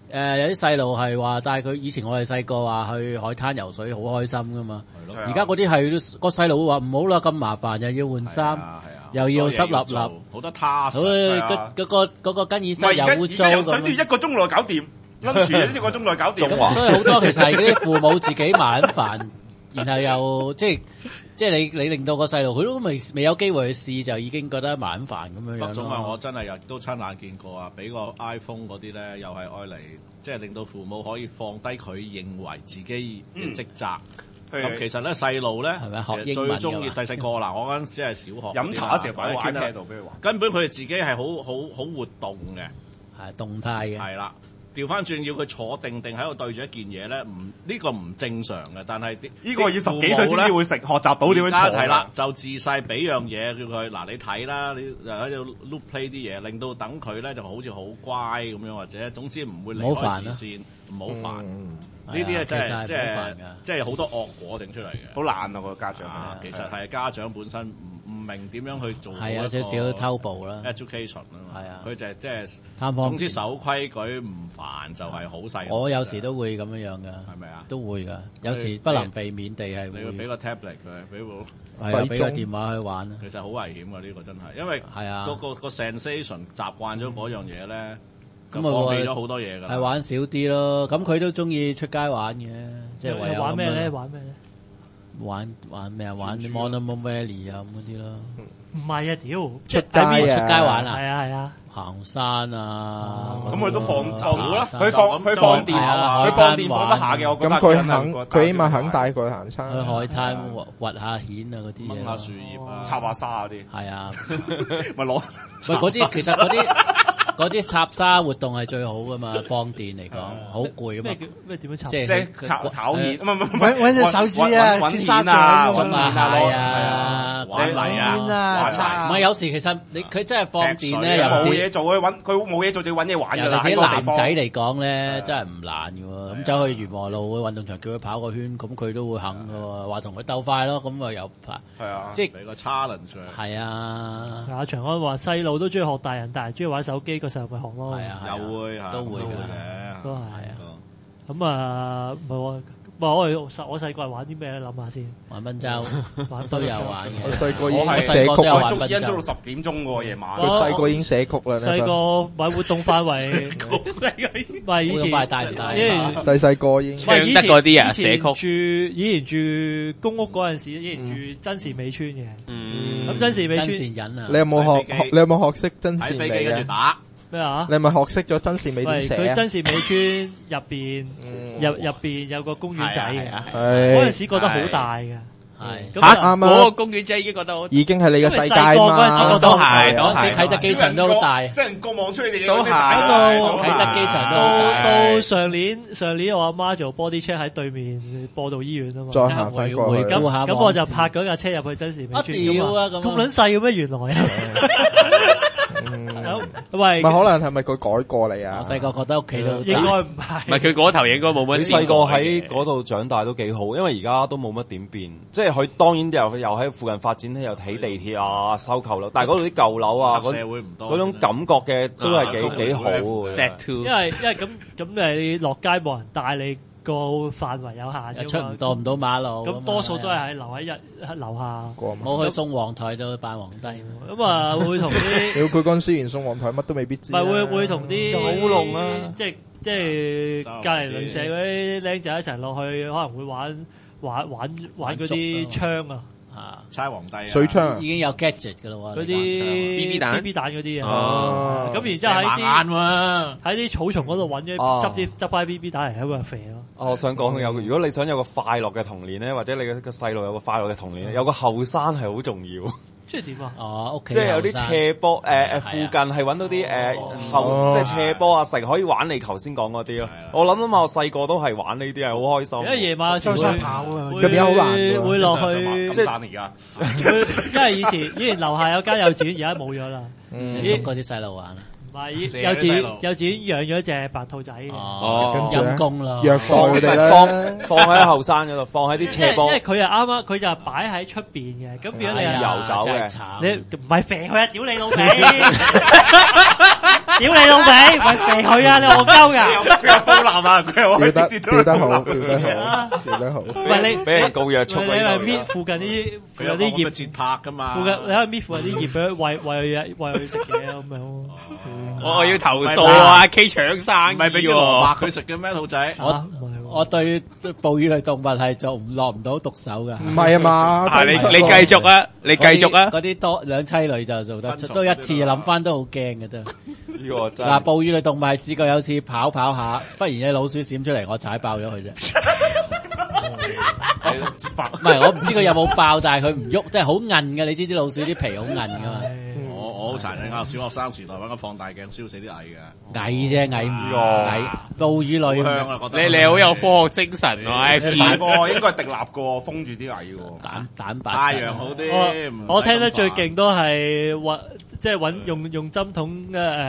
有啲細路係話，但係佢以前我哋細個話去海灘游水好開心噶嘛。而家嗰啲係個細路話唔好啦，咁麻煩又要換衫，又要濕立立， 好多他。 嗰個更衣室又污糟咁。 想住1個鐘內搞掂，跟住1個鐘內搞掂。 所以好多其實係嗰啲父母自己麻煩，然後又即係你令到個細路佢都未有機會去試，就已經覺得麻煩咁樣樣咯。 不過我真係又都親眼見過啊！俾個 iPhone 嗰啲咧，又係愛嚟即係令到父母可以放低佢認為自己嘅職責。咁其實咧細路咧， 係咪學英文最中意細個嗱，我嗰陣時係小學飲茶嗰時擺喺廳度俾佢玩， 根本佢哋自己係好活動嘅， 係動態嘅， 係啦。調翻轉要佢坐定喺度對住一件嘢咧，呢個唔正常嘅。但係呢個要10幾歲先至會學習到點樣坐。 係啦，就自細俾樣嘢叫佢嗱，你睇啦，你喺度 loop play 啲嘢，令到等佢咧就好似好乖咁樣，或者總之唔會離開視線，唔好煩。呢啲咧真係即係好多惡果整出嚟嘅， 好難啊個家長。 其實係家長本身唔明點樣去做， 係有少少偷步啦 education 啊嘛， 係啊， 佢就係即係貪方便， 總之守規矩唔煩就係好細。 我有時都會咁樣樣㗎， 係咪啊？ 都會㗎，有時不能避免地係會。 你要俾個 tablet 佢，俾部係啊，俾個電話去玩啊。 其實好危險㗎呢個真係，因為係啊， 個 sensation 習慣咗嗰樣嘢咧。咁啊，放棄咗好多嘢㗎， 係玩少啲咯。咁佢都中意出街玩嘅，即係唯有玩咩咧？玩咩咧？ 玩咩啊？玩 Monument Valley 啊咁嗰啲咯。 唔係啊，屌出街玩啊！ 係啊， 行山啊。 咁佢都放到啦，佢放電啊，佢放電放得下嘅。我覺得佢起碼肯帶佢行山， 去海灘掘下蜆啊嗰啲嘢， 掹下樹葉啊， 插下沙嗰啲。 係啊， 咪攞喂嗰啲其實嗰啲插沙活動係最好噶嘛，放電嚟講好攰啊嘛。 咩點樣插？ 即係炒蜆， 搵隻手指啊， 搵沙蜆啊， 掌係啊， 玩泥啊， 唔係有時其實佢真係放電咧， 冇嘢做佢冇嘢做就搵嘢玩㗎啦。 尤其是男仔嚟講咧，真係唔難嘅喎。咁走去元和路嘅運動場叫佢跑個圈，咁佢都會肯嘅喎。話同佢鬥快咯，咁啊又係啊， 即係俾個 challenge。係啊。 阿長安話細路都中意學大人，但係中意玩手機，個細路咪學咯。 係啊， 又會都會嘅， 都係啊。咁啊，唔係喎。我細個係玩啲咩咧？諗下先。 玩賓州，都有玩嘅。 我細個已經寫曲啦，捉到10點鐘喎夜晚。 佢細個已經寫曲啦。 細個玩活動範圍，唔係以前大唔大？ 細個已經唱得嗰啲啊，寫曲。 以前住公屋嗰陣時，以前住真善美村嘅。咁真善美村， 真善忍啊！ 你有冇學識真善美嘅？ 咩啊？ 你係咪學識咗真善美點寫啊？ 佢真善美村入邊有個公園仔嘅，嗰陣時覺得好大嘅。 係啱啊！ 嗰個公園仔已經覺得好， 已經係你嘅世界嘛。 嗰陣時都係， 嗰陣時啟德機場都好大， 即係個望出嚟都係。 啟德機場到上年我阿媽做 body check 喺對面播道醫院啊嘛。 再行翻過去。 咁我就泊嗰架車入去真善美村。咁撚細嘅咩？原來啊！ 喂，唔係可能係咪佢改過你啊？ 我細個覺得屋企都應該唔係， 唔係佢嗰頭應該冇乜。 你細個喺嗰度長大都幾好，因為而家都冇乜點變。即係佢當然又喺附近發展，又起地鐵啊、收購樓，但係嗰度啲舊樓啊， 社會唔多嗰種感覺嘅都係幾好嘅。 因為咁你落街冇人帶你。個範圍有限， 出唔到馬路， 咁多數都係留喺樓下， 冇去宋皇台度扮皇帝。 咁啊，會同啲佢嗰陣時連宋皇台乜都未必知。 唔係會同啲九龍啊， 即係隔離鄰舍嗰啲僆仔一齊落去，可能會玩嗰啲槍啊。 猜皇帝水槍已經有 gadget 噶啦喎， 嗰啲 BB 彈嗰啲啊，咁然之後喺啲草叢嗰度揾咗執翻 BB 彈嚟喺度肥咯。 我想講如果你想有個快樂嘅童年咧，或者你個細路有個快樂嘅童年，有個後山係好重要。 即係點啊？ 哦， 即係有啲斜坡附近係揾到啲即係斜坡啊，成可以玩你頭先講嗰啲咯。我諗啊嘛，我細個都係玩呢啲係好開心。 因為夜晚上山跑啊， 入邊好難， 會落去即係而家。 因為以前樓下有間幼稚園，而家冇咗啦。 捉嗰啲細路玩啊！ 唔係幼稚園養咗隻白兔仔嘅， 陰公啦， 藥放佢哋啦， 放喺後山嗰度，放喺啲斜坡。 因為佢啊啱啱，佢就擺喺出邊嘅，咁如果你遊走嘅， 你唔係肥佢啊，屌你老味！ 屌你老味，咪避佢啊！你戇鳩㗎， 佢有波男啊，佢又可以跳直接得好，跳得好。 唔係你俾人告約束你係搣附近啲葉節拍㗎嘛？ 附近你可以搣附近啲葉俾佢餵佢食嘢咁樣。 我要投訴啊 ！K 搶生， 唔係俾隻蘿蔔佢食嘅咩，兔仔？ 我對哺乳類動物係落唔到毒手噶。 唔係啊嘛， 你繼續啊，你繼續啊。 嗰啲多兩棲類就做得出，都一次諗翻都好驚嘅都。 呢個真嗱，哺乳類動物係試過有次跑下，忽然隻老鼠閃出嚟，我踩爆咗佢啫。唔係，我唔知佢有冇爆，但係佢唔喐，即係好韌嘅。你知啲老鼠啲皮好韌噶嘛？ 我好殘忍啊！小學生時代揾個放大鏡燒死啲蟻嘅， 蟻啫，蟻唔蟻，哺乳類香啊！覺得你好有科學精神喎 ，FG 個應該係滴蠟個封住啲蟻喎， 蛋白太陽好啲。 我聽得最勁都係即係揾用針筒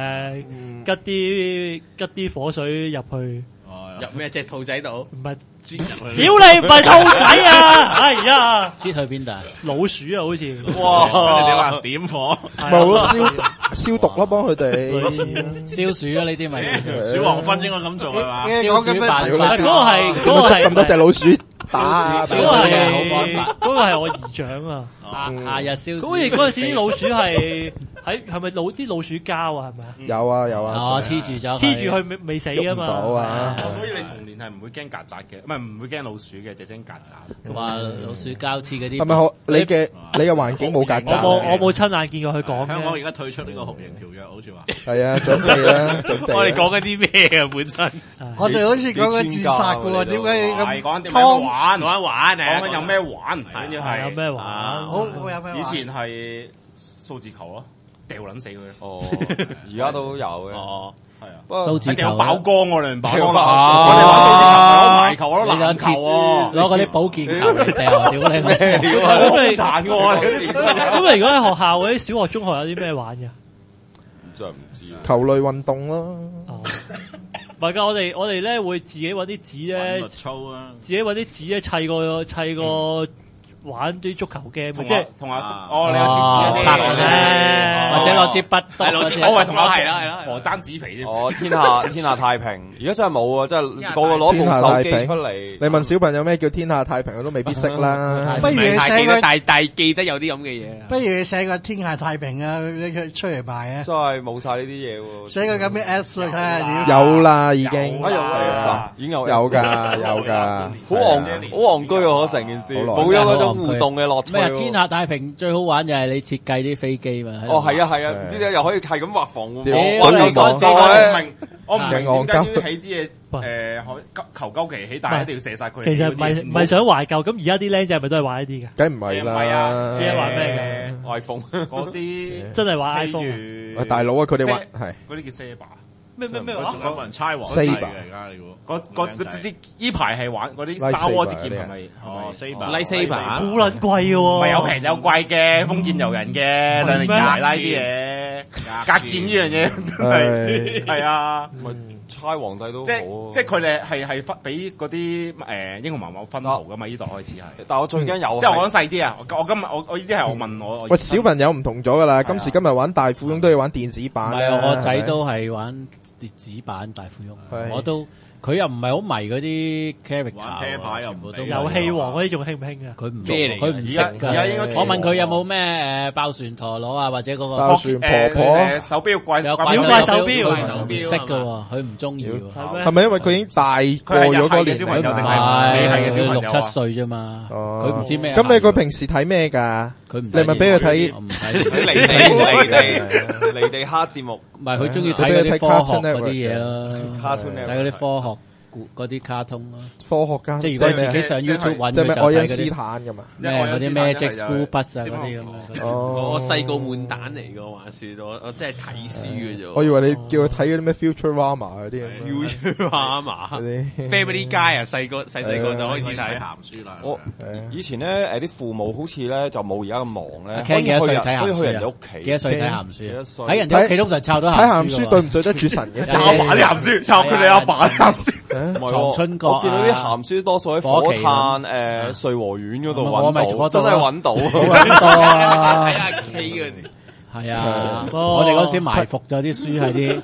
吉啲火水入去。 入咩隻兔仔度？ 唔係擠入去。屌你唔係兔仔啊！哎呀， 擠去邊度？ 老鼠啊，好似。 哇！你點啊？點火？ 冇消毒咯，幫佢哋消暑啊！呢啲咪小黃昏應該咁做係嘛？ 消暑辦法。 嗰個係咁多隻老鼠打。 嗰個係我姨丈啊。 夏日消暑。 好似嗰陣時啲老鼠係咪啲老鼠膠啊？係咪啊？ 有啊有啊。 哦，黐住佢未死噶嘛。 到啊！ 所以你童年係唔會驚曱甴嘅，唔會驚老鼠嘅，就驚曱甴。 話老鼠膠黐嗰啲。 係咪好？你嘅環境冇曱甴？ 我冇親眼見過佢講。 香港而家退出呢個酷刑條約，好似話。 係啊，準備啦，準備。 我哋講緊啲咩啊？本身我哋好似講緊自殺嘅喎，點解咁咁講玩講緊有咩玩？跟住係有咩玩？ 好有咩玩？ 以前係數字球咯，掉撚死佢。 哦，而家都有嘅。 哦，係啊。 不過數字球有爆光我哋，爆光啊！ 我哋玩數字球，攞排球，攞籃球喎， 攞嗰啲保健球嚟掉，屌你咩料啊！好殘嘅喎。 咁你如果喺學校嗰啲小學、中學有啲咩玩嘅？ 真係唔知。 球類運動咯。 唔係㗎，我哋咧會自己揾啲紙咧，自己揾啲紙咧砌個玩啲足球 game，即係同阿你有折紙嗰啲， 或者攞支筆， 我係同阿係啦，何爭紙皮啫。 哦，天下太平，而家真係冇啊！真係個個攞部手機出嚟。 你問小朋友咩叫天下太平，佢都未必識啦。 不如你寫個， 但係記得有啲咁嘅嘢。 不如你寫個天下太平啊，你出嚟賣啊！ 真係冇晒呢啲嘢喎。 寫個咁嘅 apps 去睇下點。 有啦，已經。 已經有㗎。 好戇居啊！成件事冇咗嗰種互動嘅樂趣。 咩天下太平最好玩就係你設計啲飛機嘛。 哦，係啊，唔知你又可以係咁畫防護網， 我唔明點解要起啲嘢求鳩其起，但係一定要射晒佢。 其實唔係想懷舊，咁而家啲僆仔係咪都係玩呢啲嘅？ 梗唔係啦。 而家玩咩嘅 ？iPhone 嗰啲真係玩 iPhone。 大佬啊，佢哋玩係嗰啲叫 Saber。 咩話？ 有冇人猜王 ？Saber 而家你估？ 呢排係玩嗰啲 Star Wars 劍係咪？ 哦 ，Saber 好撚貴嘅喎。 唔係有平有貴嘅，封建遊人嘅兩零二拉啲嘢，格劍呢樣嘢係啊。 猜皇帝都即係佢哋係分俾嗰啲英雄文武分號噶嘛？呢度開始係。但係我最驚有，即係我講細啲啊！我今日我呢啲係我問我。 喂，小朋友唔同咗噶啦，今時今日玩大富翁都要玩電子版。 唔係，我仔都係玩電子版大富翁，我都。佢又唔係好迷嗰啲 character， 玩啤牌又唔到。 遊戲王嗰啲仲興唔興啊？ 佢唔咩嚟？佢唔識㗎。我問佢有冇咩爆旋陀螺啊，或者嗰個爆旋婆婆手錶怪妖怪手錶， 唔識㗎喎，佢唔中意喎。 係咪因為佢已經大過咗嗰年？ 小朋友定係6、7歲啫嘛。佢唔知咩。 咁你佢平時睇咩㗎？ 佢唔。 你咪俾佢睇。 唔睇離地蝦節目。 唔係佢中意睇嗰啲科學嗰啲嘢咯，睇嗰啲科學。嗰啲卡通咯， 科學家， 即係如果自己上 YouTube 揾， 即係咩愛因斯坦咁啊， 咩嗰啲 Magic School Bus 啊嗰啲咁樣。 我細個悶蛋嚟嘅話説，我真係睇書嘅啫。 我以為你叫佢睇嗰啲咩 Futurama 嗰啲 ，Futurama 嗰啲 Family Guy 啊，細個就開始睇鹹書啦。 我以前咧啲父母好似咧就冇而家咁忙咧， 可以幾多歲睇鹹書？ 可以去人哋屋企。 幾多歲睇鹹書？喺人哋屋企通常抄到睇鹹書，對唔對得住神嘅？ 抄埋啲鹹書，抄佢哋阿爸啲鹹書。 藏春閣， 我見到啲鹹書多數喺火炭瑞和苑嗰度揾到，真係揾到， 好多啊！ 睇下 K 嗰啲， 係啊！我哋嗰時埋伏咗啲書喺啲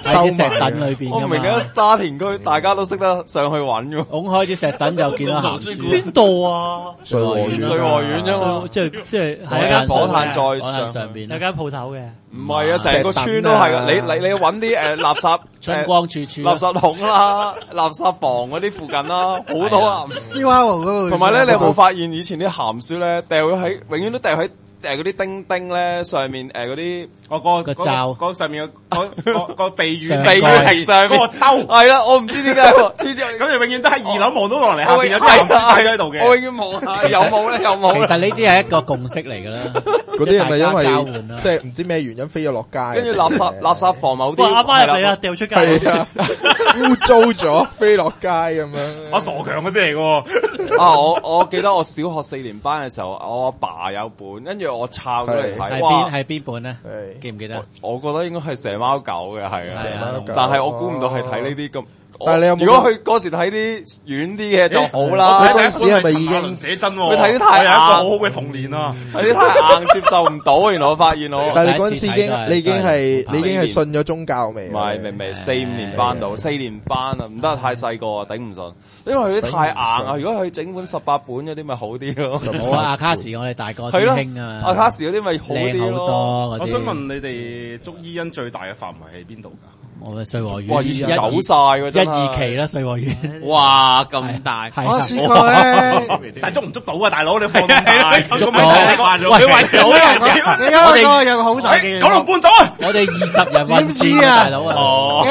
喺啲石凳裏邊㗎嘛。 我唔明點解沙田區大家都識得上去揾嘅。 拱開啲石凳就見到鹹書。 邊度啊？ 瑞和苑啫嘛， 即係喺間火炭再上邊有間鋪頭嘅。 唔係啊，成個村都係噶。你揾啲垃圾春光處處， 垃圾桶啦、垃圾房嗰啲附近啦，好多鹹書。 嗰度。 同埋咧，你有冇發現以前啲鹹書咧掉喺，永遠都掉喺嗰啲釘釘咧上面嗰啲。 個罩，嗰上面個避雨亭上面個兜，係啦，我唔知點解，咁你永遠都喺2樓望到落嚟，下邊有啲人喺喺度嘅。我永遠望下有冇咧，有冇。 其實呢啲係一個共識嚟噶啦， 嗰啲係咪因為即係唔知咩原因飛咗落街？ 跟住垃圾房某啲， 阿媽嚟啊，掉出街， 污糟咗飛落街咁樣。 我傻強嗰啲嚟嘅。 啊，我記得我小學4年班嘅時候，我阿爸有本，跟住我抄咗嚟睇。 係邊本咧？記唔記得？ 我覺得應該係蛇貓狗嘅，係啊，但係我估唔到係睇呢啲咁。 但係你有冇？ 如果佢嗰時睇啲遠啲嘅就好啦。 嗰陣時係咪已經寫真？你睇啲太硬， 一個好好嘅童年啊！ 睇啲太硬接受唔到，原來我發現我。 但係你嗰陣時你已經係信咗宗教未？ 唔係，4、5年班到4年班啊，唔得太細個啊，頂唔順。因為佢啲太硬啊，如果佢整本18本嗰啲咪好啲咯。 冇啊，阿卡士我哋大個先興啊， 阿卡士嗰啲咪好啲咯。 我想問你哋捉伊恩最大嘅範圍喺邊度㗎？ 我嘅瑞和苑， 哇！以前走晒喎，真係 1、2期啦，瑞和苑。 哇，咁大！ 我試過咧， 但係捉唔捉到啊，大佬你放大捉到， 你話到人嘅， 你嗰個有個好大嘅九龍半島啊！ 我哋20人點知啊， 大佬啊！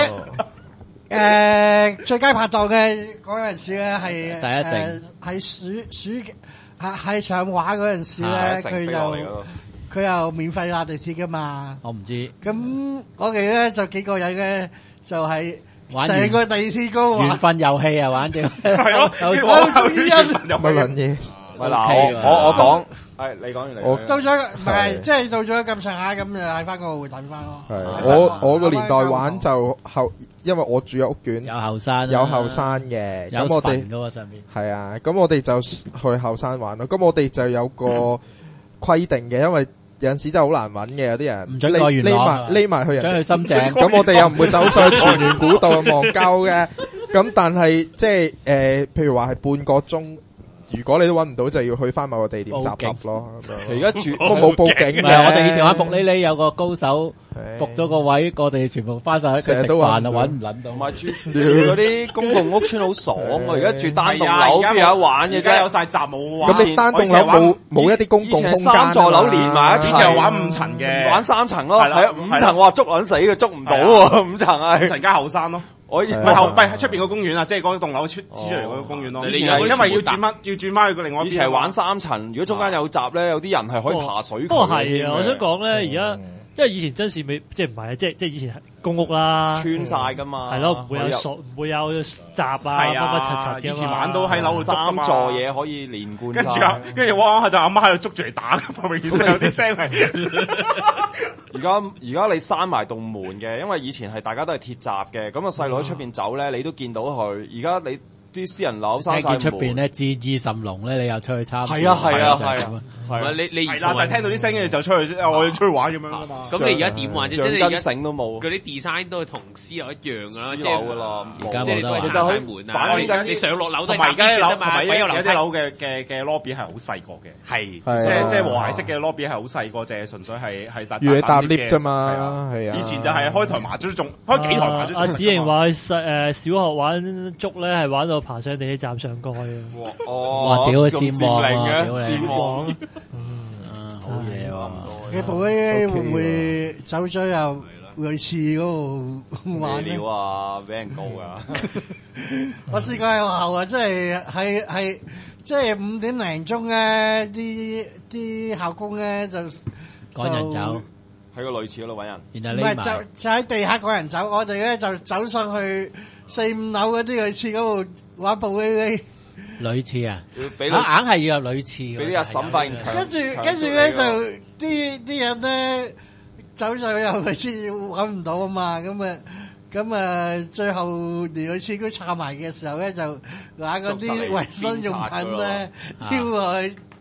最佳拍檔嘅嗰陣時咧係第一城， 係係上畫嗰陣時咧，佢又免費搭地鐵噶嘛？ 我唔知。 咁我哋咧就幾個人咧，就係成個地鐵嗰個緣分遊戲啊，玩掉。 係咯， 捉伊恩乜撚嘢？ 喂嗱，我講，你講完嚟。 我到咗唔係，即係到咗咁上下咁就喺翻個會睇翻咯。 係我個年代玩就因為我住喺屋苑， 有後山嘅， 咁我哋嗰個上邊係啊，咁我哋就去後山玩咯。咁我哋就有個規定嘅，因為有陣時真係好難揾嘅，有啲人唔准過元朗， 匿埋去人， 想去深井。 咁我哋又唔會走上去荃灣古道望鳩嘅。咁但係即係譬如話係半個鐘。如果你都揾唔到，就要去翻某個地點集合咯。 而家住都冇報警。 唔係我哋以前玩伏呢有個高手伏咗個位，我哋全部翻晒去食飯啊，揾唔撚到。 同埋住嗰啲公共屋邨好爽啊！而家住單棟樓邊有得玩嘅啫？ 而家有晒閘冇玩。 咁你單棟樓冇一啲公共空間。 3座樓連埋一齊。 以前玩5層嘅， 玩3層咯。係啊，5層我話捉撚死嘅，捉唔到喎。5層係 5層加後山咯。唔係喺出邊個公園啊，即係嗰棟樓出嚟嗰個公園咯。因為要轉翻去另外一邊。 以前係玩3層，如果中間有閘咧，有啲人係可以爬水渠。 不過係啊，我想講咧，而家因為以前真是未，即係唔係啊，即係以前係公屋啦， 穿晒噶嘛。 係咯，唔會有唔會有閘啊，乜乜柒柒嘅。 以前玩到喺樓度 3座嘢可以連貫。 跟住玩下就阿媽喺度捉住嚟打，永遠都有啲聲係。 而家你閂埋棟門嘅，因為以前係大家都係鐵閘嘅，咁啊細路喺出邊走咧，你都見到佢。而家你啲私人樓閂晒門， 出邊咧戰意甚濃咧，你又出去參。 係啊， 你係啦，就係聽到啲聲嘅就出去，我要出去玩咁樣啊嘛。 咁你而家點玩啫？ 橡筋繩都冇， 嗰啲 design 都係同私樓一樣噶啦， 即係噶啦。 而家冇得。 其實佢門啊，你上落樓都係而家啲樓，同埋有啲樓嘅 lobby 係好細個嘅， 係即係和諧式嘅 lobby 係好細個，淨係純粹係如你搭 lift 啫嘛，係啊。 以前就係開台麻雀都仲開幾台麻雀。 阿子瑩話小學玩捉咧係玩到爬上地鐵站上過去啊！ 哇！屌佢佔旺啊！屌你佔旺， 好嘢喎！ 你部會唔會走咗又類似嗰度玩咧？ 料啊，俾人告噶！ 我試過喺學校啊，即係即係5點零鐘咧，啲校工咧就趕人走， 喺個類似嗰度揾人。 唔係就喺地下趕人走，我哋咧就走上去4、5樓嗰啲類似嗰度玩部呢。 女廁啊， 硬係要有女廁， 俾啲阿嬸發現強。 跟住咧就啲人咧走上去又類似揾唔到啊嘛，咁啊最後連女廁都插埋嘅時候咧，就拿嗰啲衛生用品咧挑落去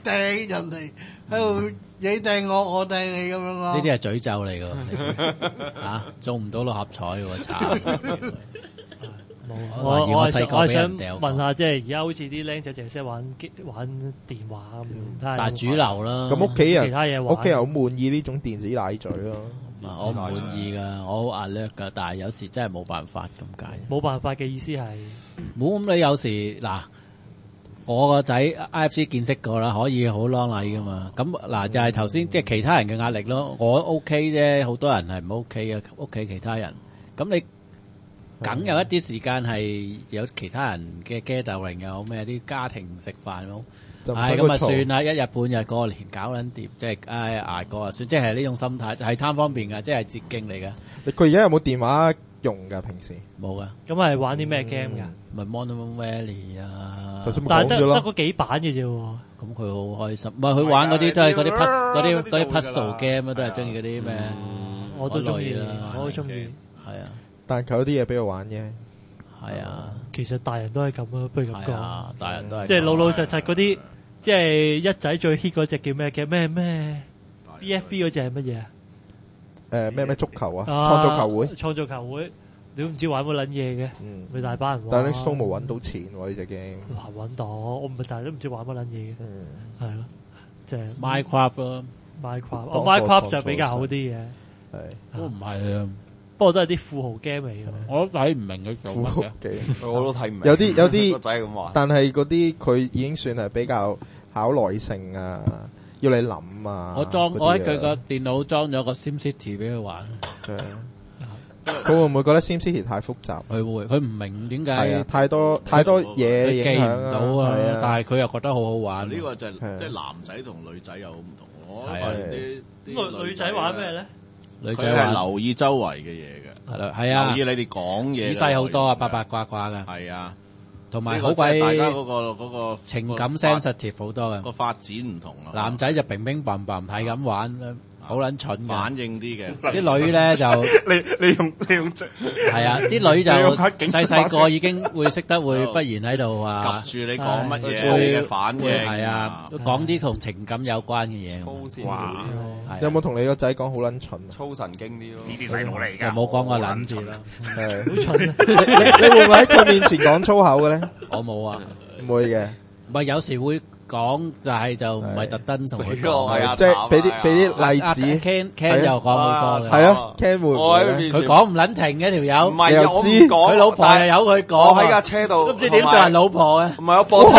掟人哋喺度你掟我掟你咁樣咯。 呢啲係詛咒嚟㗎，嚇中唔到六合彩喎，慘！ 我係想問下，即係而家好似啲僆仔淨係識玩電話咁樣， 但係主流啦。 咁屋企人其他嘢玩， 屋企人好滿意呢種電子奶嘴咯。 我唔滿意㗎，我好壓力㗎，但係有時真係冇辦法咁解。 冇辦法嘅意思係冇咁你有時嗱，我個仔 IFC 見識過啦，可以好 long 禮㗎嘛。咁嗱就係頭先即係其他人嘅壓力咯。我 OK 啫，好多人係唔 OK 嘅，屋企其他人。咁你梗有一啲時間係有其他人嘅 gathering，有咩啲家庭食飯咯。唉，咁啊算啦，一日半日過年搞撚掂，即係唉捱過啊算，即係呢種心態係貪方便㗎，即係捷徑嚟㗎。 佢而家有冇電話用㗎？平時冇㗎。 咁係玩啲咩 game 㗎？ 咪 Monument Valley 啊， 但係得嗰幾版嘅啫喎。 咁佢好開心，唔係佢玩嗰啲都係嗰啲 puzzle game 啊，都係中意嗰啲咩？ 我都中意啦，我都中意。 係啊， 但係佢有啲嘢俾佢玩嘅。 係啊， 其實大人都係咁啊，不如咁講。 大人都係即係老老實實嗰啲，即係一仔最 hit 嗰隻叫咩嘅咩 BFB 嗰隻係乜嘢啊？ 咩足球啊？創造球會。 創造球會，你都唔知玩乜撚嘢嘅，佢大班人玩。 但係啲 show 冇揾到錢喎呢隻 game。 揾到，我唔係，但係都唔知玩乜撚嘢嘅。係咯，即係 Minecraft 咯 ，Minecraft 就比較好啲嘅。 係， 都唔係啊。 不過都係啲富豪 game 嚟嘅， 我都睇唔明佢做乜嘅， 我都睇唔明。 有啲個仔咁話， 但係嗰啲佢已經算係比較考耐性啊，要你諗啊。 我喺佢個電腦裝咗個 SimCity 俾佢玩。 佢會唔會覺得 SimCity 太複雜？ 佢唔明點解太多嘢影響到啊！但係佢又覺得好好玩。 呢個就即係男仔同女仔有好唔同。我發現啲女仔玩咩咧？ 女仔係留意周圍嘅嘢嘅， 係啊， 留意你哋講嘢， 仔細好多啊，八八卦卦嘅， 係啊， 同埋好鬼大家嗰個情感 sensitive 好多嘅， 個發展唔同啊。 男仔就乒乒乓乓係咁玩，好撚蠢嘅， 反應啲嘅。 啲女咧就你用係啊，啲女就細個已經會識得會忽然喺度話及住你講乜嘢，你嘅反應係啊，講啲同情感有關嘅嘢。 哇！ 有冇同你個仔講好撚蠢？ 粗神經啲咯， 呢啲細路嚟㗎。 又冇講過撚字啦， 好蠢。 你會唔會喺佢面前講粗口嘅咧？ 我冇啊， 唔會嘅。 唔係有時會講，但係就唔係特登同佢講， 即係俾啲例子。 Ken 又講好多嘅， 係咯 Ken 會佢講唔撚停嘅條友， 唔係我知佢老婆又由佢講， 我喺架車度都唔知點做人老婆嘅， 唔係我播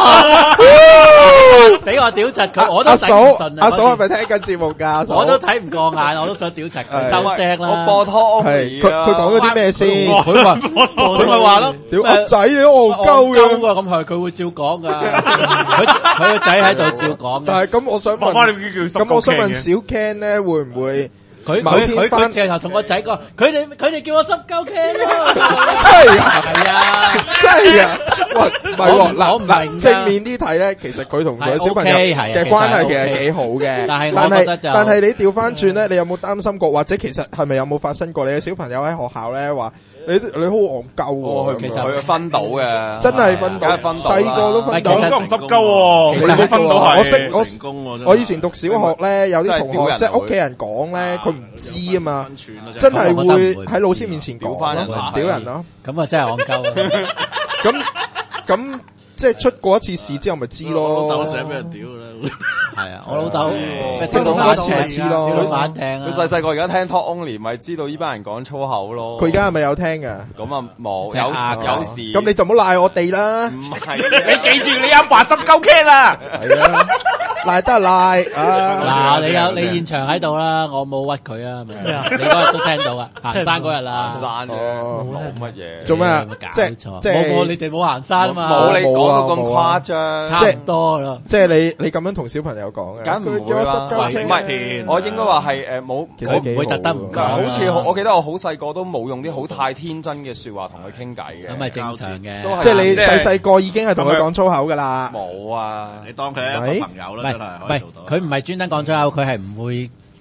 俾我屌柒佢，我都頂唔順啊！ 阿嫂係咪聽緊節目㗎？ 我都睇唔過眼，我都想屌柒佢收聲啦！ 我播拖係佢講咗啲咩先？ 佢咪話咯， 屌阿仔你戇鳩嘅， 咁係佢會照講㗎。佢個仔喺度照講， 但係咁我想問，咁我想問小 Ken 咧會唔會佢直頭同個仔講，佢哋叫我濕鳩 Ken 咯， 真係啊， 係啊， 真係啊，喂，唔係喎，嗱正面啲睇咧，其實佢同佢小朋友嘅關係其實幾好嘅，但係你調翻轉咧，你有冇擔心過，或者其實係咪有冇發生過你嘅小朋友喺學校咧話？你好戇鳩喎， 其實佢分到嘅， 真係分到，細個都分到， 都唔濕鳩喎，其實分到係。 我以前讀小學咧，有啲同學即係屋企人講咧，佢唔知啊嘛，真係會喺老師面前講咯，屌人咯， 咁啊真係戇鳩。 咁即係出過一次事之後咪知咯。 老豆成日俾人屌啦。 係啊，我老豆聽到反聽咪知咯， 佢細個而家聽 Talk Only 咪知道呢班人講粗口咯。 佢而家係咪有聽㗎？ 咁啊冇，有時。 咁你就唔好賴我哋啦。 唔係， 你記住你阿爸濕鳩 Ken 啦。 係啊，賴得賴啊！ 嗱，你現場喺度啦，我冇屈佢啊，你嗰日都聽到啊，行山嗰日啦。 行山冇乜嘢。 做咩啊？即係你哋冇行山嘛？ 冇你講到咁誇張， 差唔多啦。 即係你咁樣同小朋友講嘅， 梗唔會啦。唔係，我應該話係冇， 我唔會特登唔講。 好似我記得我好細個都冇用啲好太天真嘅説話同佢傾偈嘅。 咁係正常嘅， 即係你細個已經係同佢講粗口㗎啦。 冇啊， 你當佢係一個朋友啦，真係可以做到。 佢唔係專登講粗口，佢係唔會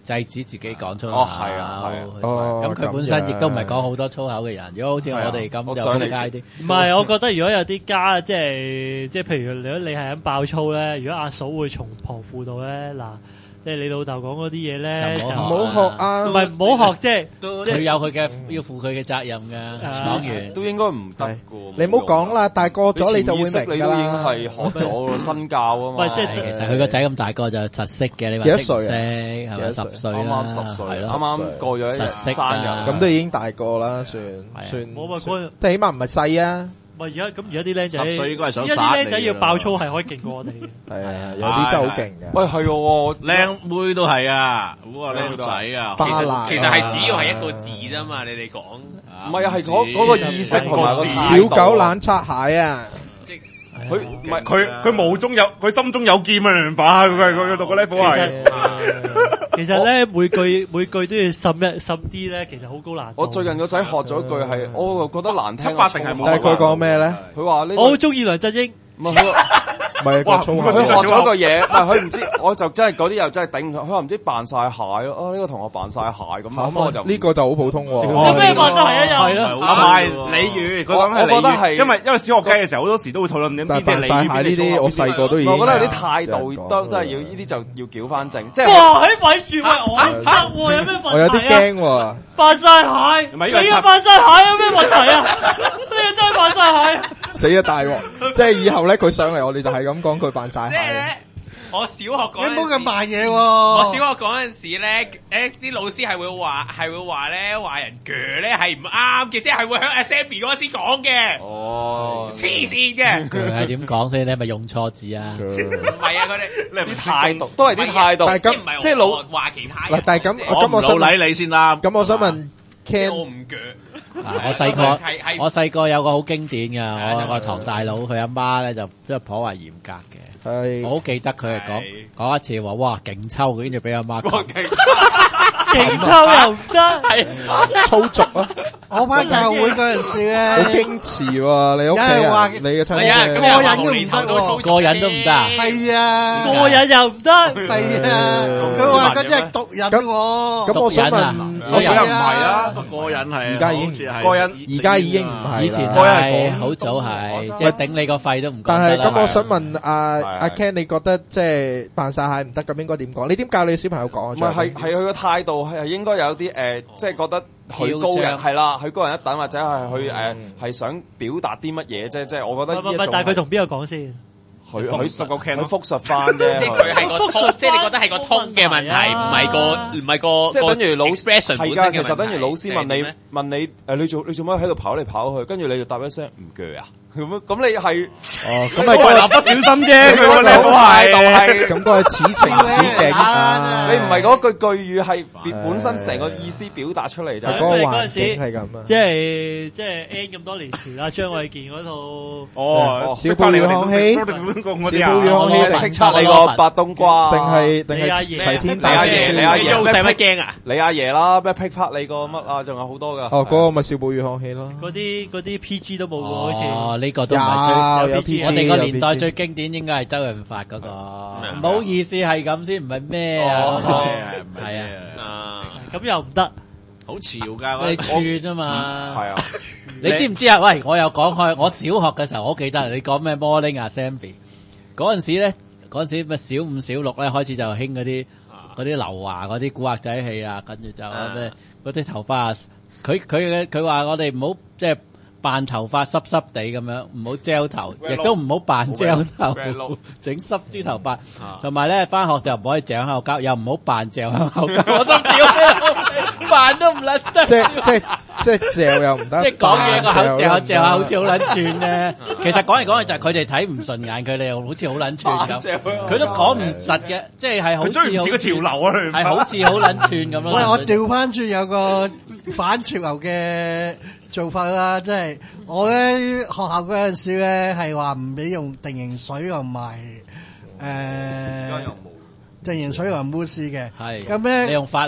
制止自己講粗口。 係啊。 咁佢本身亦都唔係講好多粗口嘅人。如果好似我哋咁就撲街啲。 唔係，我覺得如果有啲家即係譬如如果你係咁爆粗咧，如果阿嫂會從旁輔導咧，嗱。即係你老豆講嗰啲嘢咧，就唔好學啊！ 唔係唔好學，即係佢有佢嘅要負佢嘅責任㗎。講完都應該唔得㗎。 你唔好講啦，大個咗你就會明㗎啦。 你都已經係學咗身教啊嘛。 即係其實佢個仔咁大個就實識嘅，你話識唔識係咪10歲啦？ 啱10歲，係咯，啱啱過咗一日生日， 咁都已經大個啦，算。即係起碼唔係細啊。 唔係而家而家啲僆仔 10歲應該係想殺你。而家啲僆仔要爆粗係可以勁過我哋。 係啊，有啲真係好勁嘅。 喂，係喎， 靚妹都係啊，好靚仔啊。 其實係主要係一個字啫嘛，你哋講。 唔係啊，係嗰個意識同埋個小狗懶擦鞋啊！ 佢唔係佢無中有佢心中有劍啊！明白？佢讀個 level 係。 其實咧每句都要滲啲咧，其實好高難度。 我最近個仔學咗句係，我覺得難聽。 7、8成係冇。 但係佢講咩咧？ 佢話呢。 我好中意梁振英。 唔係佢學咗個嘢，唔係佢唔知，我就真係嗰啲又真係頂唔順。佢話唔知扮晒蟹咯，呢個同學扮晒蟹咁，我就呢個就好普通喎。 有咩扮晒蟹啊？又唔係鯉魚，我覺得係因為小學雞嘅時候好多時都會討論啲邊啲鯉魚呢啲，我細個都已經。 我覺得有啲態度都係要呢啲就要矯翻正。即係哇！喺咪住喂，我唔得喎，有咩問題啊？ 我有啲驚喎。 扮晒蟹，你又扮晒蟹有咩問題啊？你又真係扮晒蟹。 死咗大鑊！即係以後咧，佢上嚟我哋就係咁講，佢扮晒蟹。 即係咧，我小學嗰陣時， 你唔好咁扮嘢喎。 我小學嗰陣時咧，啲老師係會話咧，話人鋸咧係唔啱嘅，即係會響阿 Sammy 嗰時講嘅。 哦， 黐線嘅。 佢係點講先？你係咪用錯字啊？ 唔係啊，佢哋啲態度都係啲態度。 但係咁即係老話其他人。 但係咁， 我老禮你先啦。 咁我想問 Ken， 我唔鋸。 我細個有個好經典嘅，我堂大佬佢阿媽咧就即係頗為嚴格嘅。我好記得佢係講一次話，哇勁抽，跟住俾阿媽講勁抽又唔得， 係粗俗啊！ 我翻教會嗰陣時咧， 好矜持喎，你屋企人，你嘅親戚， 個人都唔得， 個人都唔得， 係啊， 個人又唔得， 係啊，佢話嗰啲係毒人喎。 咁我想問， 我又唔係啊，個人係而家已經而家已經唔係， 以前係好早係，即係頂你個肺都唔講。 但係咁，我想問阿 Ken，你覺得即係扮晒蟹唔得，咁應該點講？你點教你小朋友講？ 唔係佢個態度係應該有啲即係覺得佢高人係啦，佢高人一等，或者係佢係想表達啲乜嘢啫？即係我覺得呢一種。 但係佢同邊個講先？ 佢復述翻啫， 即係佢係個通，即係你覺得係個通嘅問題，唔係個， 即係等於老師係㗎，其實等於老師問你你做乜喺度跑嚟跑去，跟住你就答一聲唔鋸啊？咁你係咁係個蠟筆小新啫，佢個靚係咁個係此情此景啊！ 你唔係嗰句句語係本身成個意思表達出嚟就係嗰個環境係咁啊！ 即係 N 咁多年前啦，張衛健嗰套小寶與康熙，小寶與康熙叱咤你個白冬瓜， 定係齊天大聖？ 你阿爺使乜驚啊？ 你阿爺啦，咩劈拍你個乜啊？仲有好多噶。 哦，嗰個咪小寶與康熙咯。 嗰啲 PG 都冇喎，好似。 呢個都唔係最有 PG， 我哋個年代最經典應該係周潤發嗰個。唔好意思，係咁先，唔係咩啊？係啊， 咁又唔得， 好潮噶， 你串啊嘛。 係啊， 你知唔知啊？喂，我又講開，我小學嘅時候，我記得你講咩 Morning Assembly 嗰陣時咧，嗰陣時咩小5小6咧開始就興嗰啲劉華嗰啲古惑仔戲啊，跟住就咩嗰啲頭髮啊，佢話我哋唔好即係。扮頭髮濕濕地咁樣，唔好膠頭，亦都唔好扮膠頭，整濕啲頭髮。同埋咧，翻學就唔可以嚼口膠，又唔好扮嚼口膠。我心屌，扮都唔撚得。 即係嚼又唔得。 即係講嘢個口嚼下，好似好撚串咧。其實講嚟講去就係佢哋睇唔順眼，佢哋又好似好撚串咁。佢都講唔實嘅，即係好似個潮流啊， 係好似好撚串咁咯。 喂，我調翻轉有個反潮流嘅做法啦，即係我咧學校嗰陣時咧係話唔俾用定型水同埋定型水同埋慕斯嘅， 係咁咧你用法例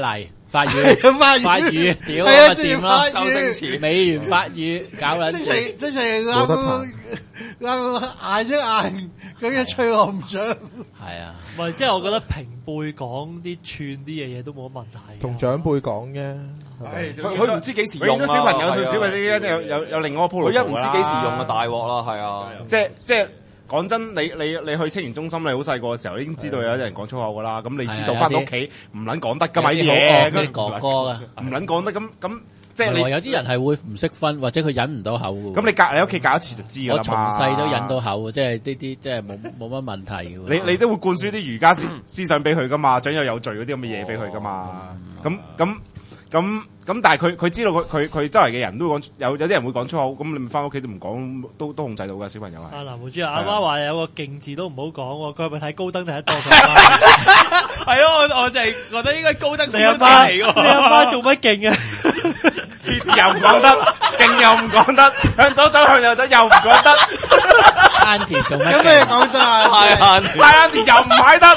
法語，屌係啊， 掂咯， 周星馳美元法語搞撚住， 即係啱嗌咗嗌，咁樣吹我唔上。 係啊， 唔係即係我覺得平輩講啲串啲嘢都冇乜問題， 同長輩講啫。 佢唔知幾時用啊！ 小朋友對小朋友有另外一個鋪路， 佢一唔知幾時用啊，大鑊啦，係啊！ 即係講真，你去青年中心，你好細個嘅時候已經知道有啲人講粗口噶啦，咁你知道翻到屋企唔撚講得噶嘛呢啲嘢， 啲哥哥啊， 唔撚講得咁。即係你有啲人係會唔識分，或者佢忍唔到口嘅。 咁你屋企教一次就知㗎啦嘛。 我從細都忍到口，即係呢啲即係冇乜問題嘅。 你都會灌輸啲儒家思想俾佢噶嘛，長幼有序嗰啲咁嘅嘢俾佢噶嘛。咁，但係佢知道佢周圍嘅人都會講，有啲人會講粗口，咁你咪翻屋企都唔講，都控制到㗎小朋友係。 啊嗱，冇知阿媽話有個勁字都唔好講喎，佢係咪睇高登睇得多？ 係咯，我就係覺得應該高登你阿媽嚟喎，你阿媽做乜勁啊？ 字又唔講得，勁又唔講得，向左走向右走又唔講得。 Auntie 做乜？ 有咩講得啊？ 係 Auntie 又唔買得。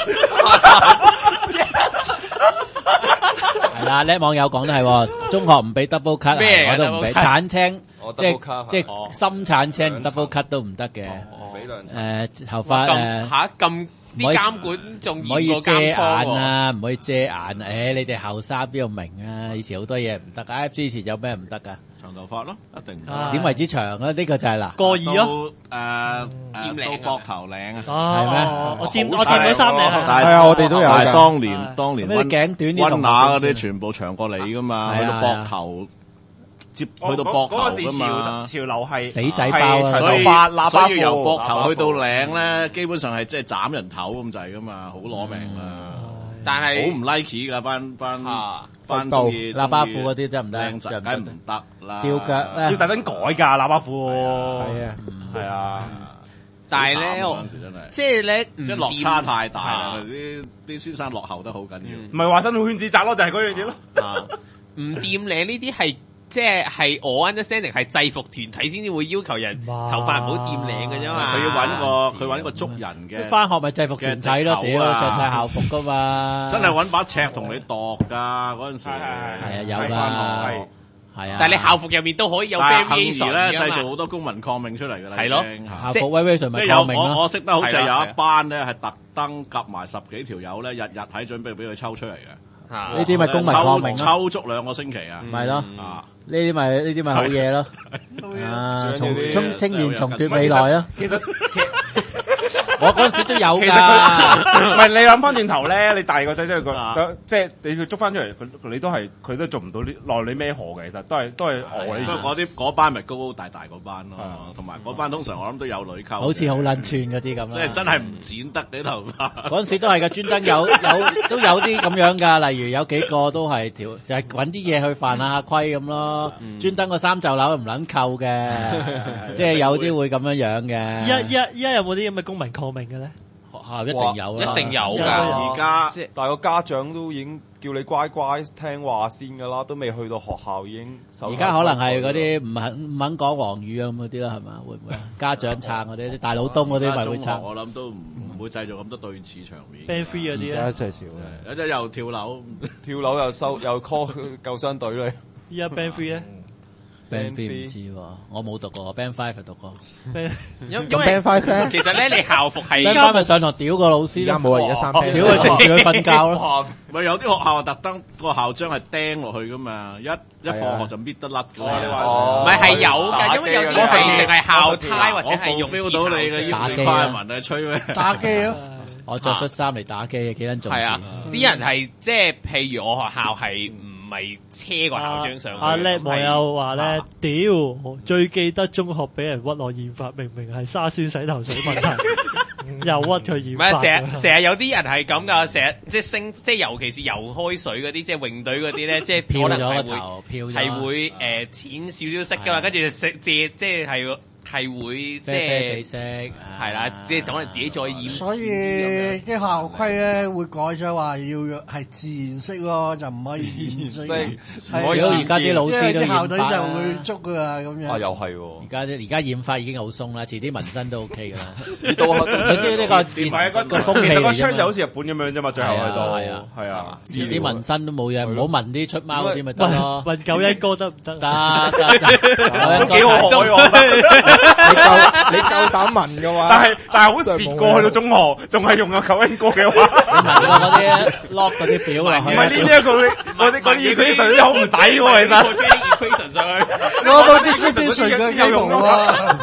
係啦，叻網友講得係，中學唔俾 double cut，我都唔俾鏟青，即係深鏟青 double cut 都唔得嘅。頭髮咁啲監管仲唔可以遮眼啊，唔可以遮眼。你哋後生邊度明啊？以前好多嘢唔得㗎。之前有咩唔得㗎？ 長頭髮咯，一定點為之長咧？呢個就係嗱， 過耳咯， 到膊頭領啊， 係咩？ 我掂到衫領係啊，我哋都有㗎。 當年咩頸短啲溫拿嗰啲全部長過你㗎嘛，去到膊頭。去到膊頭㗎嘛， 潮流係死仔包啊！ 所以要由膊頭去到領咧，基本上係即係斬人頭咁滯㗎嘛，好攞命啊！ 但係好唔 like 㗎班中意喇叭褲嗰啲得唔得？ 靚仔梗係唔得啦， 吊腳咧要特登改㗎喇叭褲。 係啊， 但係咧，即係咧， 即係落差太大啦！啲先生落後得好緊要， 唔係話新圈子窄咯，就係嗰樣嘢咯。 唔掂領呢啲係。即係我 understanding 係制服團體先至會要求人頭髮唔好掂領嘅啫嘛。 佢揾個捉人嘅。 返學咪制服團體咯，屌着晒校服噶嘛。 真係揾把尺同你度㗎嗰陣時。係啊，有㗎。係啊。 但係你校服入面都可以有 variation 咧，製造好多公民抗命出嚟㗎啦。 係咯， 校服 variation 咪抗命咯。 我識得好似有一班咧係特登夾埋10幾條友咧，日日喺準備俾佢抽出嚟嘅。 呢啲咪公民抗命咯， 抽足2個星期啊， 咪咯，呢啲咪好嘢咯，青年重奪未來咯。其實我嗰陣時都有㗎， 唔係你諗翻轉頭咧，你大個仔真係即係你要捉翻出嚟，佢都做唔到呢內裏孭河嘅，其實都係我呢。 嗰班咪高高大大嗰班咯，同埋嗰班通常我諗都有女溝， 好似好撚串嗰啲咁。 即係真係唔剪得你頭髮。 嗰陣時都係㗎，專登都有啲咁樣㗎，例如有幾個都係就係揾啲嘢去犯下規咁咯，專登個衫袖紐唔撚扣嘅，即係有啲會咁樣嘅。 依家有冇啲咁嘅公民抗命嘅咧？ 學校一定有啦， 一定有㗎。 而家但係個家長都已經叫你乖乖聽話先㗎啦，都未去到學校已經。 而家可能係嗰啲唔肯講黃語咁嗰啲啦，係嘛？會唔會啊？家長撐嗰啲大佬東嗰啲咪會撐？ 我諗都唔會製造咁多對峙場面。 Band 3嗰啲咧， 而家真係少嘅。 有隻又跳樓又 call 救傷隊咧。 依家 Band 3咧。 Band 3唔知喎，我冇讀過 Band 5係讀過。 因為 Band 5咧， 其實咧你校服係 Band 5咪上堂屌個老師， 而家冇啊，而家3 Band， 屌佢直住佢瞓覺咯。 咪有啲學校特登個校章係釘落去噶嘛，一放學就搣得甩㗎。 唔係有㗎，因為有啲係淨係校呔或者係用 feel 到你嘅打機啊，吹咩？ 打機咯。 我着恤衫嚟打機，幾撚重視。 係啊，啲人係即係譬如我學校係唔係車個校章上去。 阿叻網友話咧，屌，最記得中學俾人屈我染髮，明明係沙宣洗頭水問題，又屈佢染髮。唔係成日有啲人係咁㗎，成日即係升，即係尤其是游開水嗰啲，即係泳隊嗰啲咧，即係漂咗個頭，漂咗係會淺少少色㗎嘛，跟住即係係會即係係啦，即係可能自己再染。 所以啲校規咧會改咗話要係自然色咯，就唔可以染色。 如果而家啲老師都染髮， 校隊就會捉噶啦咁樣。 啊，又係喎！ 而家染髮已經好鬆啦，遲啲紋身都 OK 噶啦。 呢個風氣，個槍就好似日本咁樣啫嘛，最後喺度係啊， 遲啲紋身都冇嘢，唔好紋啲出貓嗰啲咪得咯。 紋九因歌得唔得？ 得， 幾可愛喎！ 你夠膽紋嘅話， 但係好蝕過去到中學，仲係用個九因歌嘅話， 你紋過嗰啲 lock 嗰啲表落去。 唔係呢一個嗰啲 equation 好唔抵喎，其實。 equation 上去， 攞到啲先水嘅雞毛啊！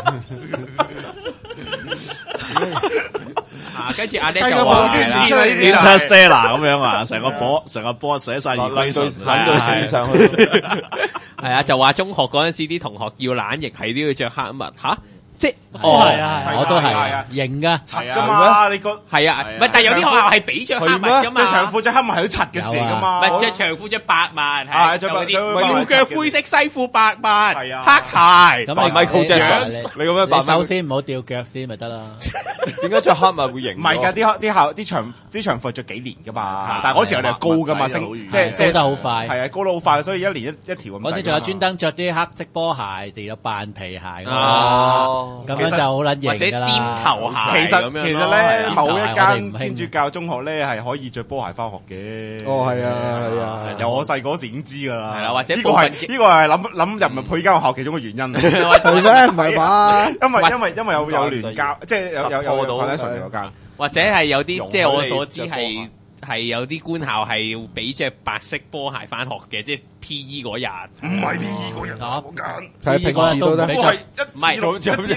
跟住阿 Net 就話係啦 ，Interstellar 咁樣啊，成個波寫晒equation， 撚到線上去。 係啊，就話中學嗰陣時啲同學要懶亦係都要着黑襪吓。即係係啊，我都係型噶， 柒噶嘛？你個係啊，唔係，但係有啲學校係俾着黑襪噶嘛？ 着長褲着黑襪係好柒嘅事噶嘛？ 唔係着長褲着白襪，係着嗰啲吊腳灰色西褲白襪，黑鞋。 咁你 Michael Jackson，你咁樣白， 首先唔好吊腳先咪得啦。 點解着黑襪會型？ 唔係㗎，啲長褲着幾年噶嘛？但係嗰時我哋係高噶嘛，即高得好快。 係啊，高得好快，所以一年一條咁。 嗰時仲有專登着啲黑色波鞋，定有扮皮鞋。咁樣就好撚型或者尖頭鞋。 其實咧，某一間天主教中學咧係可以着波鞋翻學嘅。 哦，係啊， 由我細嗰時已經知㗎啦。 係啦，或者呢個係諗入唔去間學校其中嘅原因。 係咩？唔係嘛？ 因為有聯交，即係有到喺上面嗰間。 或者係有啲，即係我所知係有啲官校係要俾着白色波鞋翻學嘅，即係 P.E. 嗰日。 唔係 P.E. 嗰日嗰間， 係平時都得。 唔係一至六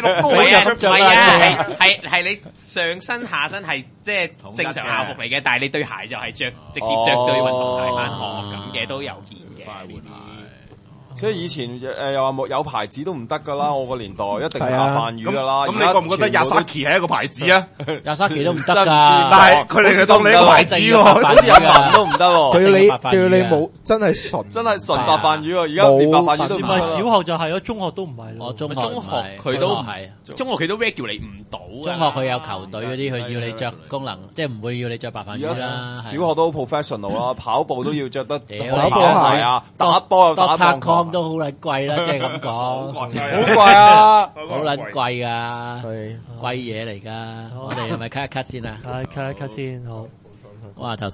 係你上身下身係即係正常校服嚟嘅，但係你對鞋就係直接着對運動鞋翻學咁嘅都有見嘅。 所以以前又話冇有牌子都唔得噶啦，我個年代一定係白飯魚噶啦。 咁你覺唔覺得 Yasaki 係一個牌子啊 ？Yasaki 都唔得㗎， 但係佢哋就當你個牌子喎， 好似有紋都唔得喎。 佢你冇真係純白飯魚喎，而家連白飯魚都唔出。 唔係小學就係咯，中學都唔係咯。 中學佢都係，中學佢都 regulate 唔到。 中學佢有球隊嗰啲，佢要你着功能，即係唔會要你着白飯魚啦。 小學都好 professional 啦，跑步都要着得跑波鞋啊，打波又打棒球。 都好撚貴啦，即係咁講，好貴啊， 好撚貴噶，貴嘢嚟噶。我哋係咪 cut 一 cut 先啊？ 係 cut 一 cut 先，好。 哇頭先。